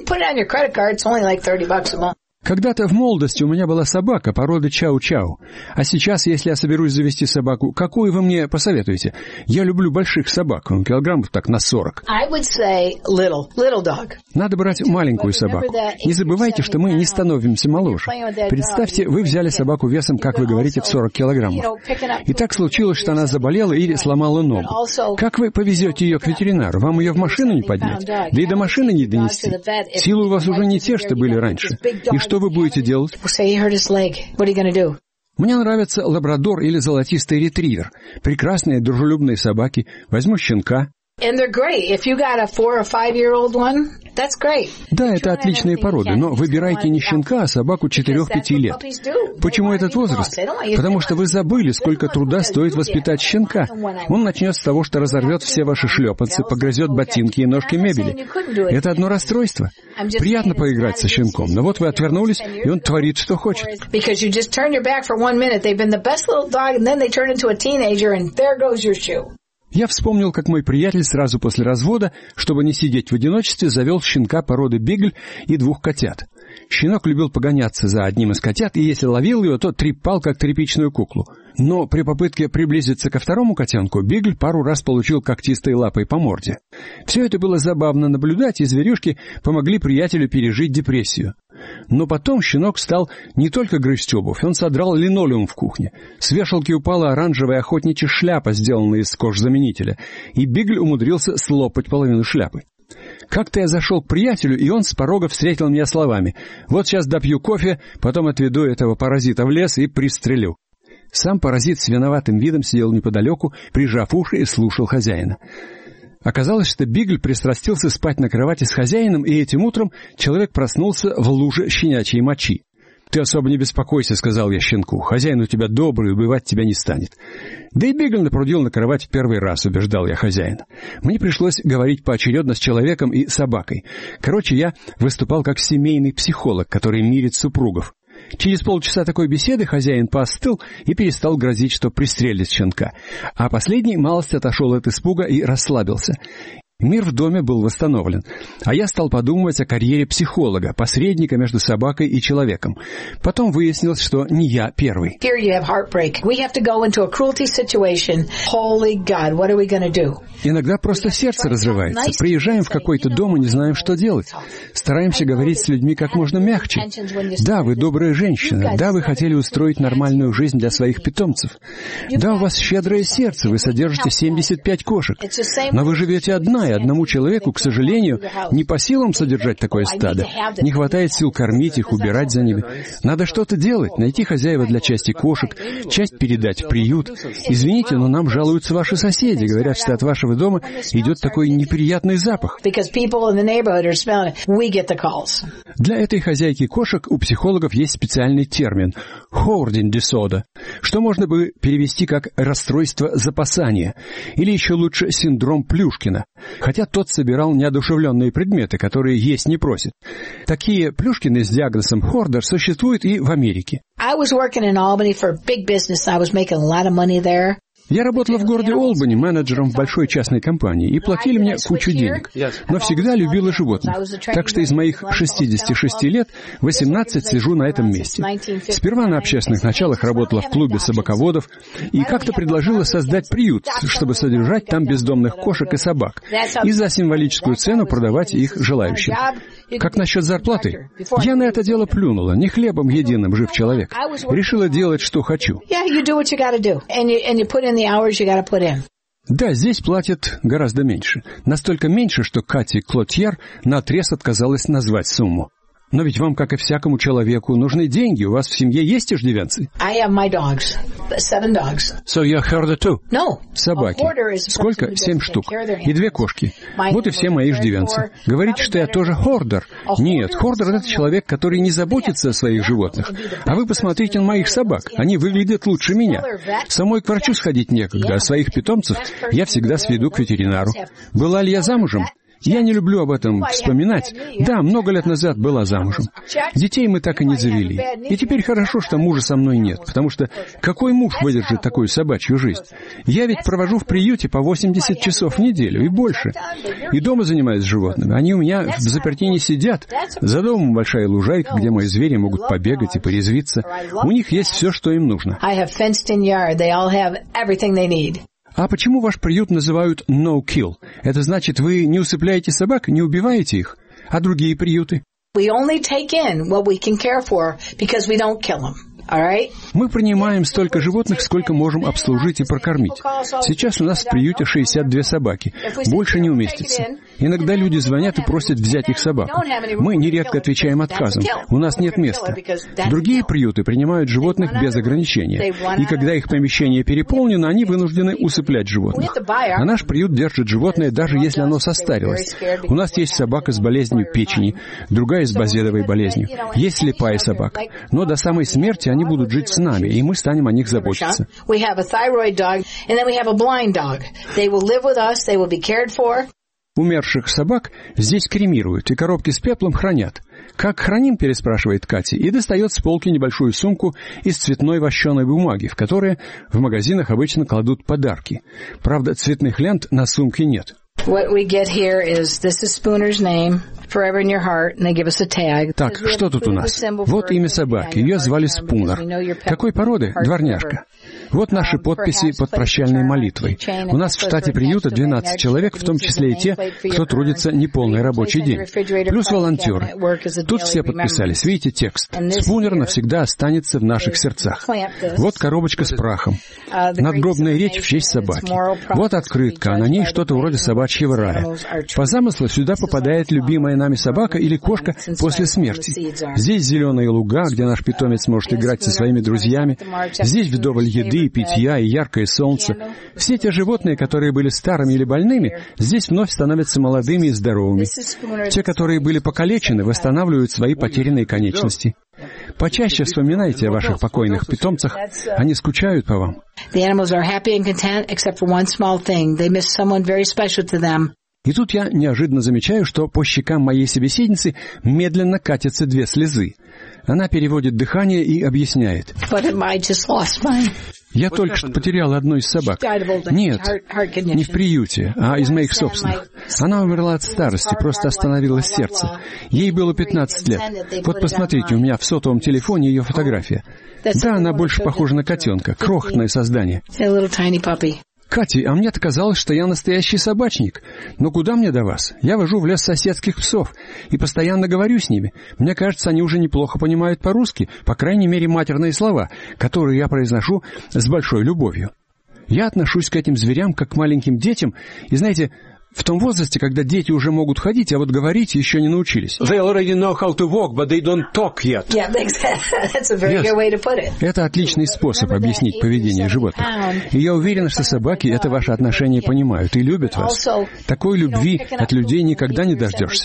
Speaker 8: Когда-то в молодости у меня была собака породы чау-чау. А сейчас, если я соберусь завести собаку, какую вы мне посоветуете? Я люблю больших собак, килограммов так на сорок.
Speaker 9: Little, little dog.
Speaker 8: Надо брать маленькую собаку. Не забывайте, что мы не становимся моложе. Представьте, вы взяли собаку весом, как вы говорите, в сорок килограммов. И так случилось, что она заболела или сломала ногу. Как вы повезете ее к ветеринару? Вам ее в машину не поднять? Да и до машины не донести. Силы у вас уже не те, что были раньше. И что вы будете делать? Мне нравятся лабрадор или золотистый ретривер. Прекрасные дружелюбные собаки. Возьму щенка. Да, это отличные породы, но выбирайте не щенка, а собаку четырех-пяти лет. Почему этот возраст? Потому что вы забыли, сколько труда стоит воспитать щенка. Он начнет с того, что разорвет все ваши шлепанцы, погрызет ботинки и ножки мебели. Это одно расстройство. Приятно поиграть со щенком, но вот вы отвернулись, и он творит, что хочет. Я вспомнил, как мой приятель сразу после развода, чтобы не сидеть в одиночестве, завел щенка породы бигль и двух котят. Щенок любил погоняться за одним из котят, и если ловил его, то трепал, как тряпичную куклу. Но при попытке приблизиться ко второму котенку, бигль пару раз получил когтистой лапой по морде. Все это было забавно наблюдать, и зверюшки помогли приятелю пережить депрессию. Но потом щенок стал не только грызть обувь, он содрал линолеум в кухне. С вешалки упала оранжевая охотничья шляпа, сделанная из кожзаменителя, и бигль умудрился слопать половину шляпы. Как-то я зашел к приятелю, и он с порога встретил меня словами: «Вот сейчас допью кофе, потом отведу этого паразита в лес и пристрелю». Сам паразит с виноватым видом сидел неподалеку, прижав уши, и слушал хозяина. Оказалось, что бигль пристрастился спать на кровати с хозяином, и этим утром человек проснулся в луже щенячьей мочи. «Ты особо не беспокойся», — сказал я щенку. «Хозяин у тебя добрый, убивать тебя не станет». Да и бигль напрудил на кровать в первый раз, убеждал я хозяина. Мне пришлось говорить поочередно с человеком и собакой. Короче, я выступал как семейный психолог, который мирит супругов. Через полчаса такой беседы хозяин поостыл и перестал грозить, что пристрелит щенка. А последний малость отошел от испуга и расслабился. Мир в доме был восстановлен, а я стал подумывать о карьере психолога, посредника между собакой и человеком. Потом выяснилось, что не я первый. Иногда просто сердце разрывается. Приезжаем в какой-то дом и не знаем, что делать. Стараемся говорить с людьми как можно мягче. Да, вы добрая женщина. Да, вы хотели устроить нормальную жизнь для своих питомцев. Да, у вас щедрое сердце, вы содержите семьдесят пять кошек. Но вы живете одна, и одному человеку, к сожалению, не по силам содержать такое стадо. Не хватает сил кормить их, убирать за ними. Надо что-то делать, найти хозяева для части кошек, часть передать в приют. Извините, но нам жалуются ваши соседи. Говорят, что от вашего дома идет такой неприятный запах. Для этой хозяйки кошек у психологов есть специальный термин – hoarding disorder, что можно бы перевести как расстройство запасания, или еще лучше синдром Плюшкина. Хотя тот собирал неодушевленные предметы, которые есть не просит. Такие Плюшкины с диагнозом Хордер существуют и в Америке. Я работала в городе Олбани менеджером в большой частной компании, и платили мне кучу денег, но всегда любила животных. Так что из моих шестидесяти шести лет восемнадцать сижу на этом месте. Сперва на общественных началах работала в клубе собаководов и как-то предложила создать приют, чтобы содержать там бездомных кошек и собак, и за символическую цену продавать их желающим. Как насчет зарплаты? Я на это дело плюнула, не хлебом единым жив человек. Решила делать, что хочу. Да, здесь платят гораздо меньше. Настолько меньше, что Кати Клотьер наотрез отказалась назвать сумму. Но ведь вам, как и всякому человеку, нужны деньги. У вас в семье есть иждивенцы?
Speaker 9: I have my dogs, seven dogs.
Speaker 6: So you're a hoarder too?
Speaker 9: No.
Speaker 8: Собаки. Сколько? Семь штук. И две кошки. Вот и все мои иждивенцы. Говорите, что я тоже хордер. Нет, хордер — это человек, который не заботится о своих животных. А вы посмотрите на моих собак. Они выглядят лучше меня. Самой к врачу сходить некогда, а своих питомцев я всегда сведу к ветеринару. Была ли я замужем? Я не люблю об этом вспоминать. Да, много лет назад была замужем. Детей мы так и не завели. И теперь хорошо, что мужа со мной нет, потому что какой муж выдержит такую собачью жизнь? Я ведь провожу в приюте по восемьдесят часов в неделю и больше. И дома занимаюсь животными. Они у меня в заперти не сидят. За домом большая лужайка, где мои звери могут побегать и порезвиться. У них есть все, что им нужно. А почему ваш приют называют «no kill»? Это значит, вы не усыпляете собак, не убиваете их? А другие приюты?
Speaker 9: We only take in what we can care for because we don't kill them.
Speaker 8: Мы принимаем столько животных, сколько можем обслужить и прокормить. Сейчас у нас в приюте шестьдесят две собаки. Больше не уместится. Иногда люди звонят и просят взять их собаку. Мы нередко отвечаем отказом. У нас нет места. Другие приюты принимают животных без ограничения. И когда их помещение переполнено, они вынуждены усыплять животных. А наш приют держит животное, даже если оно состарилось. У нас есть собака с болезнью печени, другая с базедовой болезнью. Есть слепая собака. Но до самой смерти они будут жить с нами, и мы станем о них заботиться. Умерших собак здесь кремируют, и коробки с пеплом хранят. «Как храним?» — переспрашивает Катя, и достает с полки небольшую сумку из цветной вощеной бумаги, в которые в магазинах обычно кладут подарки. Правда, цветных лент на сумке нет.
Speaker 9: What we get here is, this is Spooner's name, forever in your heart, and they give us a tag.
Speaker 8: Так, что тут у нас? Вот имя собаки. Ее звали Спунер. Какой породы? Дворняжка. Вот наши подписи под прощальной молитвой. У нас в штате приюта двенадцать человек, в том числе и те, кто трудится неполный рабочий день. Плюс волонтеры. Тут все подписались. Видите текст? Спунер навсегда останется в наших сердцах. Вот коробочка с прахом. Надгробная речь в честь собаки. Вот открытка, а на ней что-то вроде собачьего рая. По замыслу сюда попадает любимая нами собака или кошка после смерти. Здесь зеленые луга, где наш питомец может играть со своими друзьями. Здесь вдоволь еды, питья и яркое солнце. Все те животные, которые были старыми или больными, здесь вновь становятся молодыми и здоровыми. Те, которые были покалечены, восстанавливают свои потерянные конечности. Почаще вспоминайте о ваших покойных питомцах. Они скучают по вам. И тут я неожиданно замечаю, что по щекам моей собеседницы медленно катятся две слезы. Она переводит дыхание и объясняет. Я только что потеряла одну из собак. Нет, не в приюте, а из моих собственных. Она умерла от старости, просто остановилось сердце. Ей было пятнадцать лет. Вот посмотрите, у меня в сотовом телефоне ее фотография. Да, она больше похожа на котенка, крохотное создание. Катя, а мне-то казалось, что я настоящий собачник. Но куда мне до вас? Я вожу в лес соседских псов и постоянно говорю с ними. Мне кажется, они уже неплохо понимают по-русски, по крайней мере, матерные слова, которые я произношу с большой любовью. Я отношусь к этим зверям как к маленьким детям, и, знаете, в том возрасте, когда дети уже могут ходить, а вот говорить еще не научились.
Speaker 6: They already know how to walk, but they don't talk yet.
Speaker 9: Yeah, that's a very good way to put it.
Speaker 8: Это отличный способ объяснить поведение животных. И я уверен, что собаки это ваше отношение понимают и любят вас. Такой любви от людей никогда не дождешься.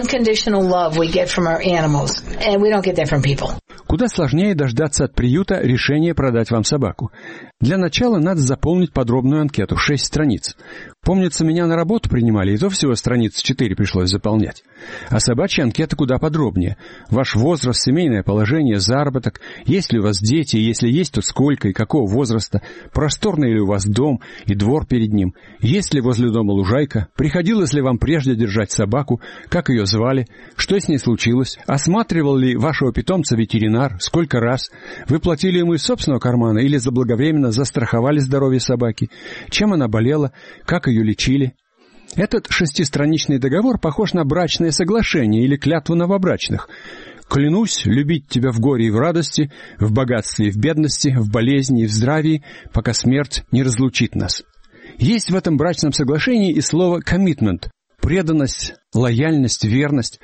Speaker 8: Куда сложнее дождаться от приюта решения продать вам собаку. Для начала надо заполнить подробную анкету, шесть страниц. Помнится, меня на работу принимали, и то всего страниц четыре пришлось заполнять. А собачья анкета куда подробнее. Ваш возраст, семейное положение, заработок, есть ли у вас дети, если есть, то сколько и какого возраста, просторный ли у вас дом и двор перед ним, есть ли возле дома лужайка, приходилось ли вам прежде держать собаку, как ее звали, что с ней случилось, осматривал ли вашего питомца ветеринар, сколько раз, вы платили ему из собственного кармана или заблаговременно застраховали здоровье собаки, чем она болела, как ее лечили. Этот шестистраничный договор похож на брачное соглашение или клятву новобрачных. «Клянусь любить тебя в горе и в радости, в богатстве и в бедности, в болезни и в здравии, пока смерть не разлучит нас». Есть в этом брачном соглашении и слово «commitment» — преданность, лояльность, верность.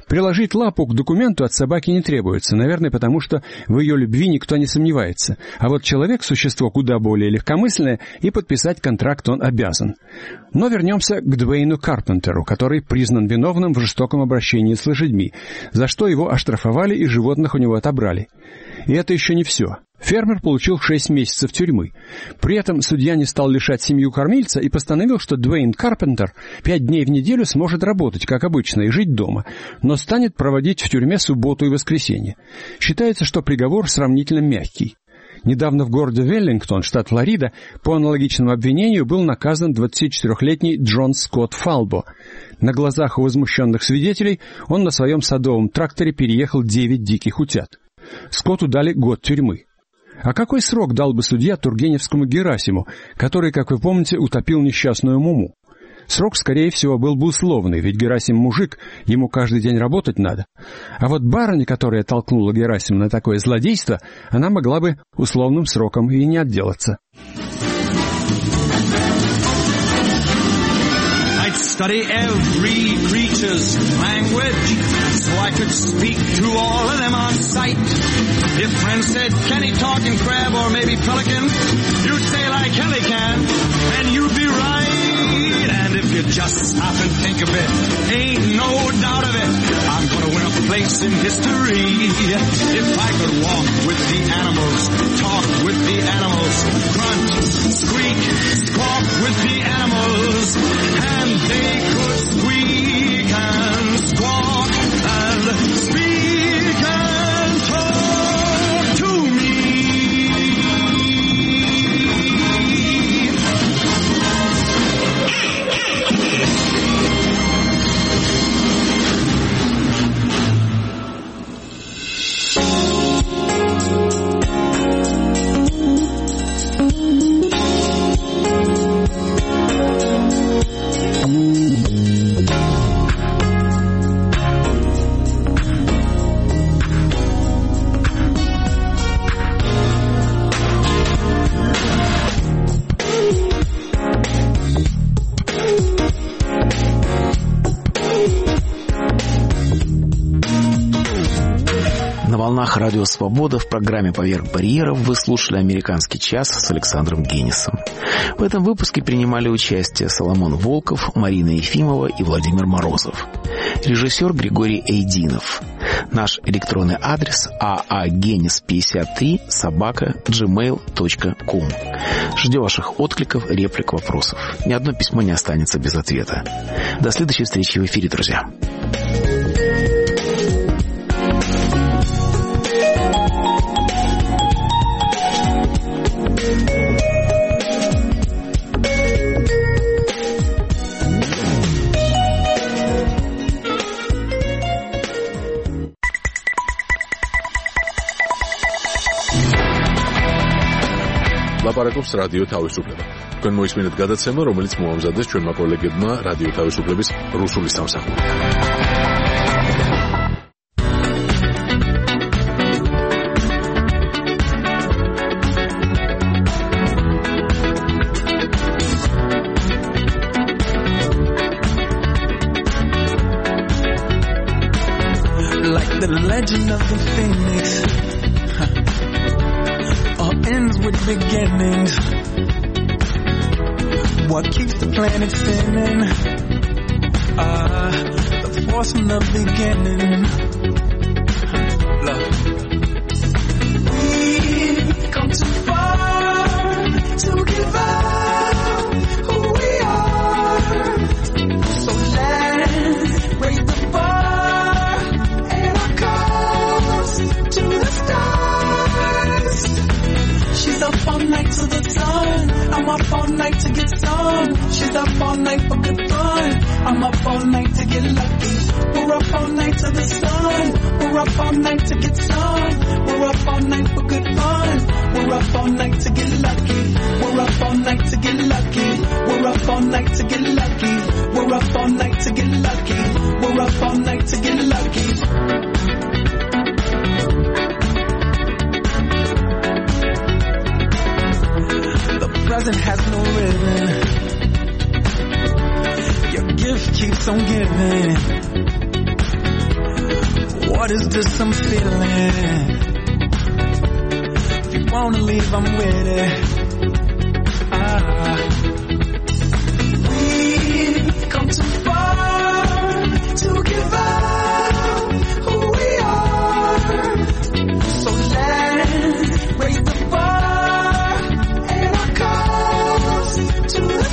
Speaker 8: Приложить лапу к документу от собаки не требуется, наверное, потому что в ее любви никто не сомневается. А вот человек – существо куда более легкомысленное, и подписать контракт он обязан. Но вернемся к Дуэйну Карпентеру, который признан виновным в жестоком обращении с лошадьми, за что его оштрафовали и животных у него отобрали. И это еще не все. Фермер получил шесть месяцев тюрьмы. При этом судья не стал лишать семью кормильца и постановил, что Дуэйн Карпентер пять дней в неделю сможет работать, как обычно, и жить дома, но станет проводить в тюрьме субботу и воскресенье. Считается, что приговор сравнительно мягкий. Недавно в городе Веллингтон, штат Флорида, по аналогичному обвинению был наказан двадцатичетырехлетний Джон Скотт Фалбо. На глазах у возмущенных свидетелей он на своем садовом тракторе переехал девять диких утят. Скотту дали год тюрьмы. А какой срок дал бы судья Тургеневскому Герасиму, который, как вы помните, утопил несчастную Муму? Срок, скорее всего, был бы условный, ведь Герасим мужик, ему каждый день работать надо. А вот барыня, которая толкнула Герасима на такое злодейство, она могла бы условным сроком и не отделаться.
Speaker 7: Study every creature's language, so I could speak to all of them on sight. If friends said, can he talk in crab or maybe pelican, you'd say like hell he can, and you'd be right. And if you just stop and think of it, ain't no doubt of it, I'm gonna win a place in history. If I could walk with the animals, talk with the animals, grunt, squeak, squawk with the animals, and they could squeak and squawk and speak and talk to me.
Speaker 3: На волнах Радио Свобода в программе «Поверх барьеров» вы слушали «Американский час» с Александром Генисом. В этом выпуске принимали участие Соломон Волков, Марина Ефимова и Владимир Морозов. Режиссер Григорий Эйдинов. Наш электронный адрес аагенис пятьдесят три собака джимейл точка ком. Ждем ваших откликов, реплик, вопросов. Ни одно письмо не останется без ответа. До следующей встречи в эфире, друзья.
Speaker 1: ლაპარაკობს რადიო თავისუფლება. თქვენ მოისმინეთ გადაცემა, რომელიც მოამზადეს ჩვენმა კოლეგებმა რადიო თავისუფლების რუსული სამსახურიდან.
Speaker 7: Like the legend of the phoenix, all ends with beginnings. What keeps the planet spinning? Ah, the force from the beginning. Love. We've come too far to give up who we are. So let's raise the bar and our cause to the stars. She's up all night to the sun. I'm up all night to get some. She's up all night for good fun. I'm up all night to get lucky. We're up all night to the sun. We're up all night to get some. We're up all night for good fun. We're up all night to get lucky. We're up all night to get lucky. We're up all night to get lucky. We're up all night to get lucky. We're up all night to get lucky. Present has no ribbon. Your gift keeps on giving. What is this I'm feeling? If you wanna leave, I'm with it. Ah. We've come too far to give up who we are. So let's raise the bar and our cause to the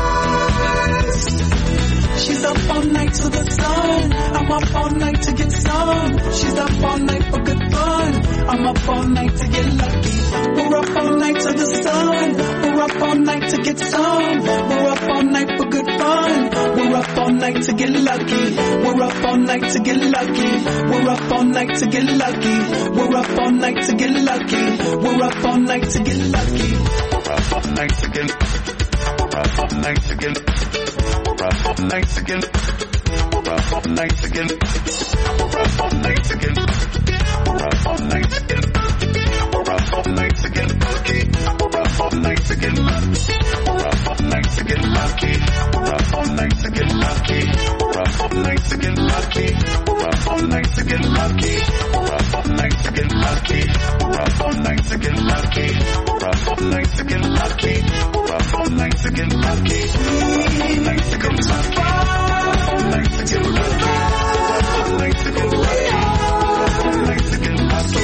Speaker 7: stars. She's up all night to the sun. I'm up all night to get some. She's up all night for good fun. I'm up all night to get lucky. We're up all night to the sun. We're up all night to get some. We're up all night for good fun. We're up all night to get lucky. We're up all night to get lucky. We're up all night to get lucky. We're up all night to get lucky. We're up all night to get lucky. We're up all night to get. We're up all night to get. We're up all night to get. We're up all night to get. We're up all night to get. We're up all night to get. We're up all night to get lucky. We're up all night to get lucky. We're up all night to get lucky. We're up all night to get lucky. We're up all night to get lucky. We're up all night to get lucky. We're up all night to get lucky. We're up all night to get lucky. We're up all night to get lucky. We're up all night to get lucky. We're up all night to get lucky. We're up all night to get lucky. We're up all night to get lucky. We're up all night to get lucky.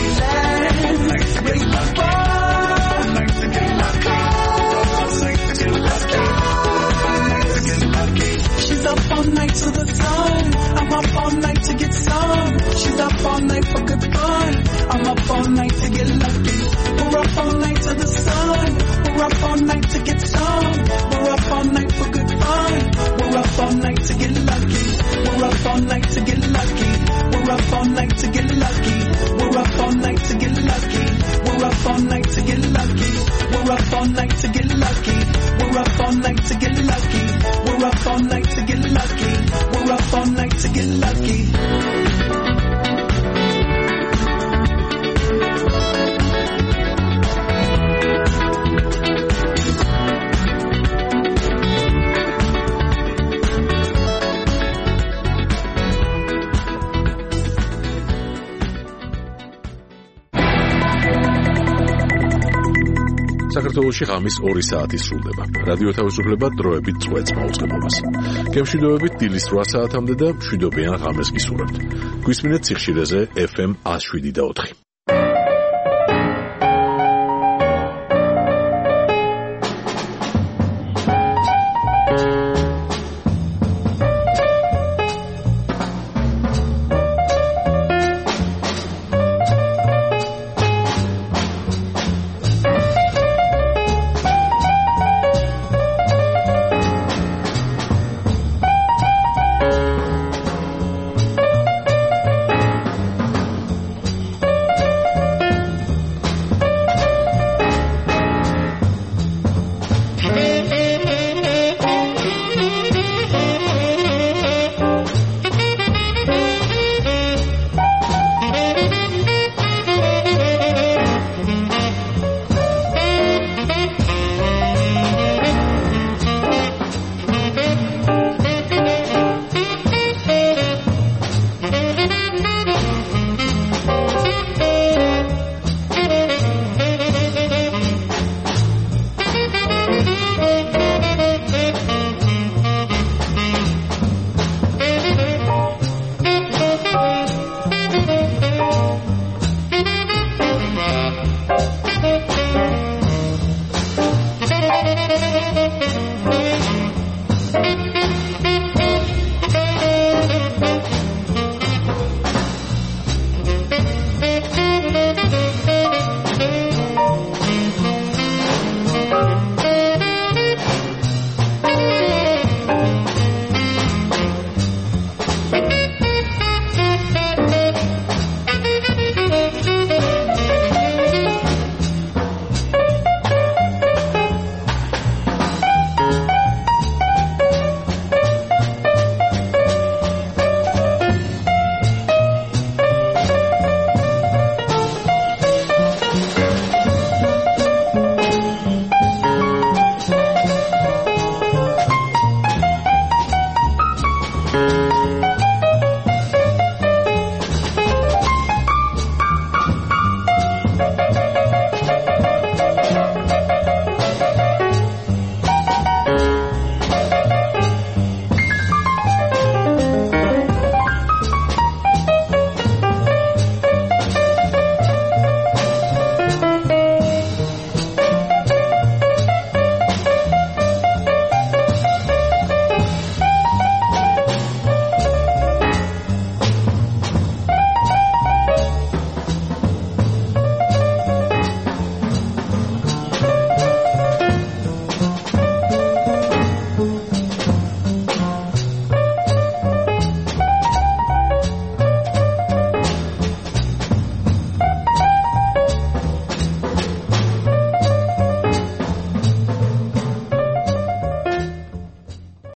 Speaker 7: Let's raise the bar. We're up all night to get lucky. We're up all night to get lucky. We're up all night to get lucky. She's up all night to the sun. I'm up all night to get some. She's up all night for good fun. I'm up all night to get lucky. We're up all night to the sun. We're up all night to get some. We're up all night for good fun. We're up all night to get lucky. We're up all night to get lucky. We're up all night to get lucky. We're up all night to get lucky. We're up all night to get lucky. We're up all night to get lucky. We're up all night to get lucky. We're up all night to get lucky. We're up all night to get lucky.
Speaker 1: საქართველოში ღამის ორი საათი სრულდება. რადიო თავისუფლება დროებით წვეთს მაუწყებლობას. გემშვიდობებით დილის რვა საათამდე და მშვიდობიან ღამეს გისურვებთ. გვისმინეთ სიხშირეზე ეფ ემ one oh seven და four.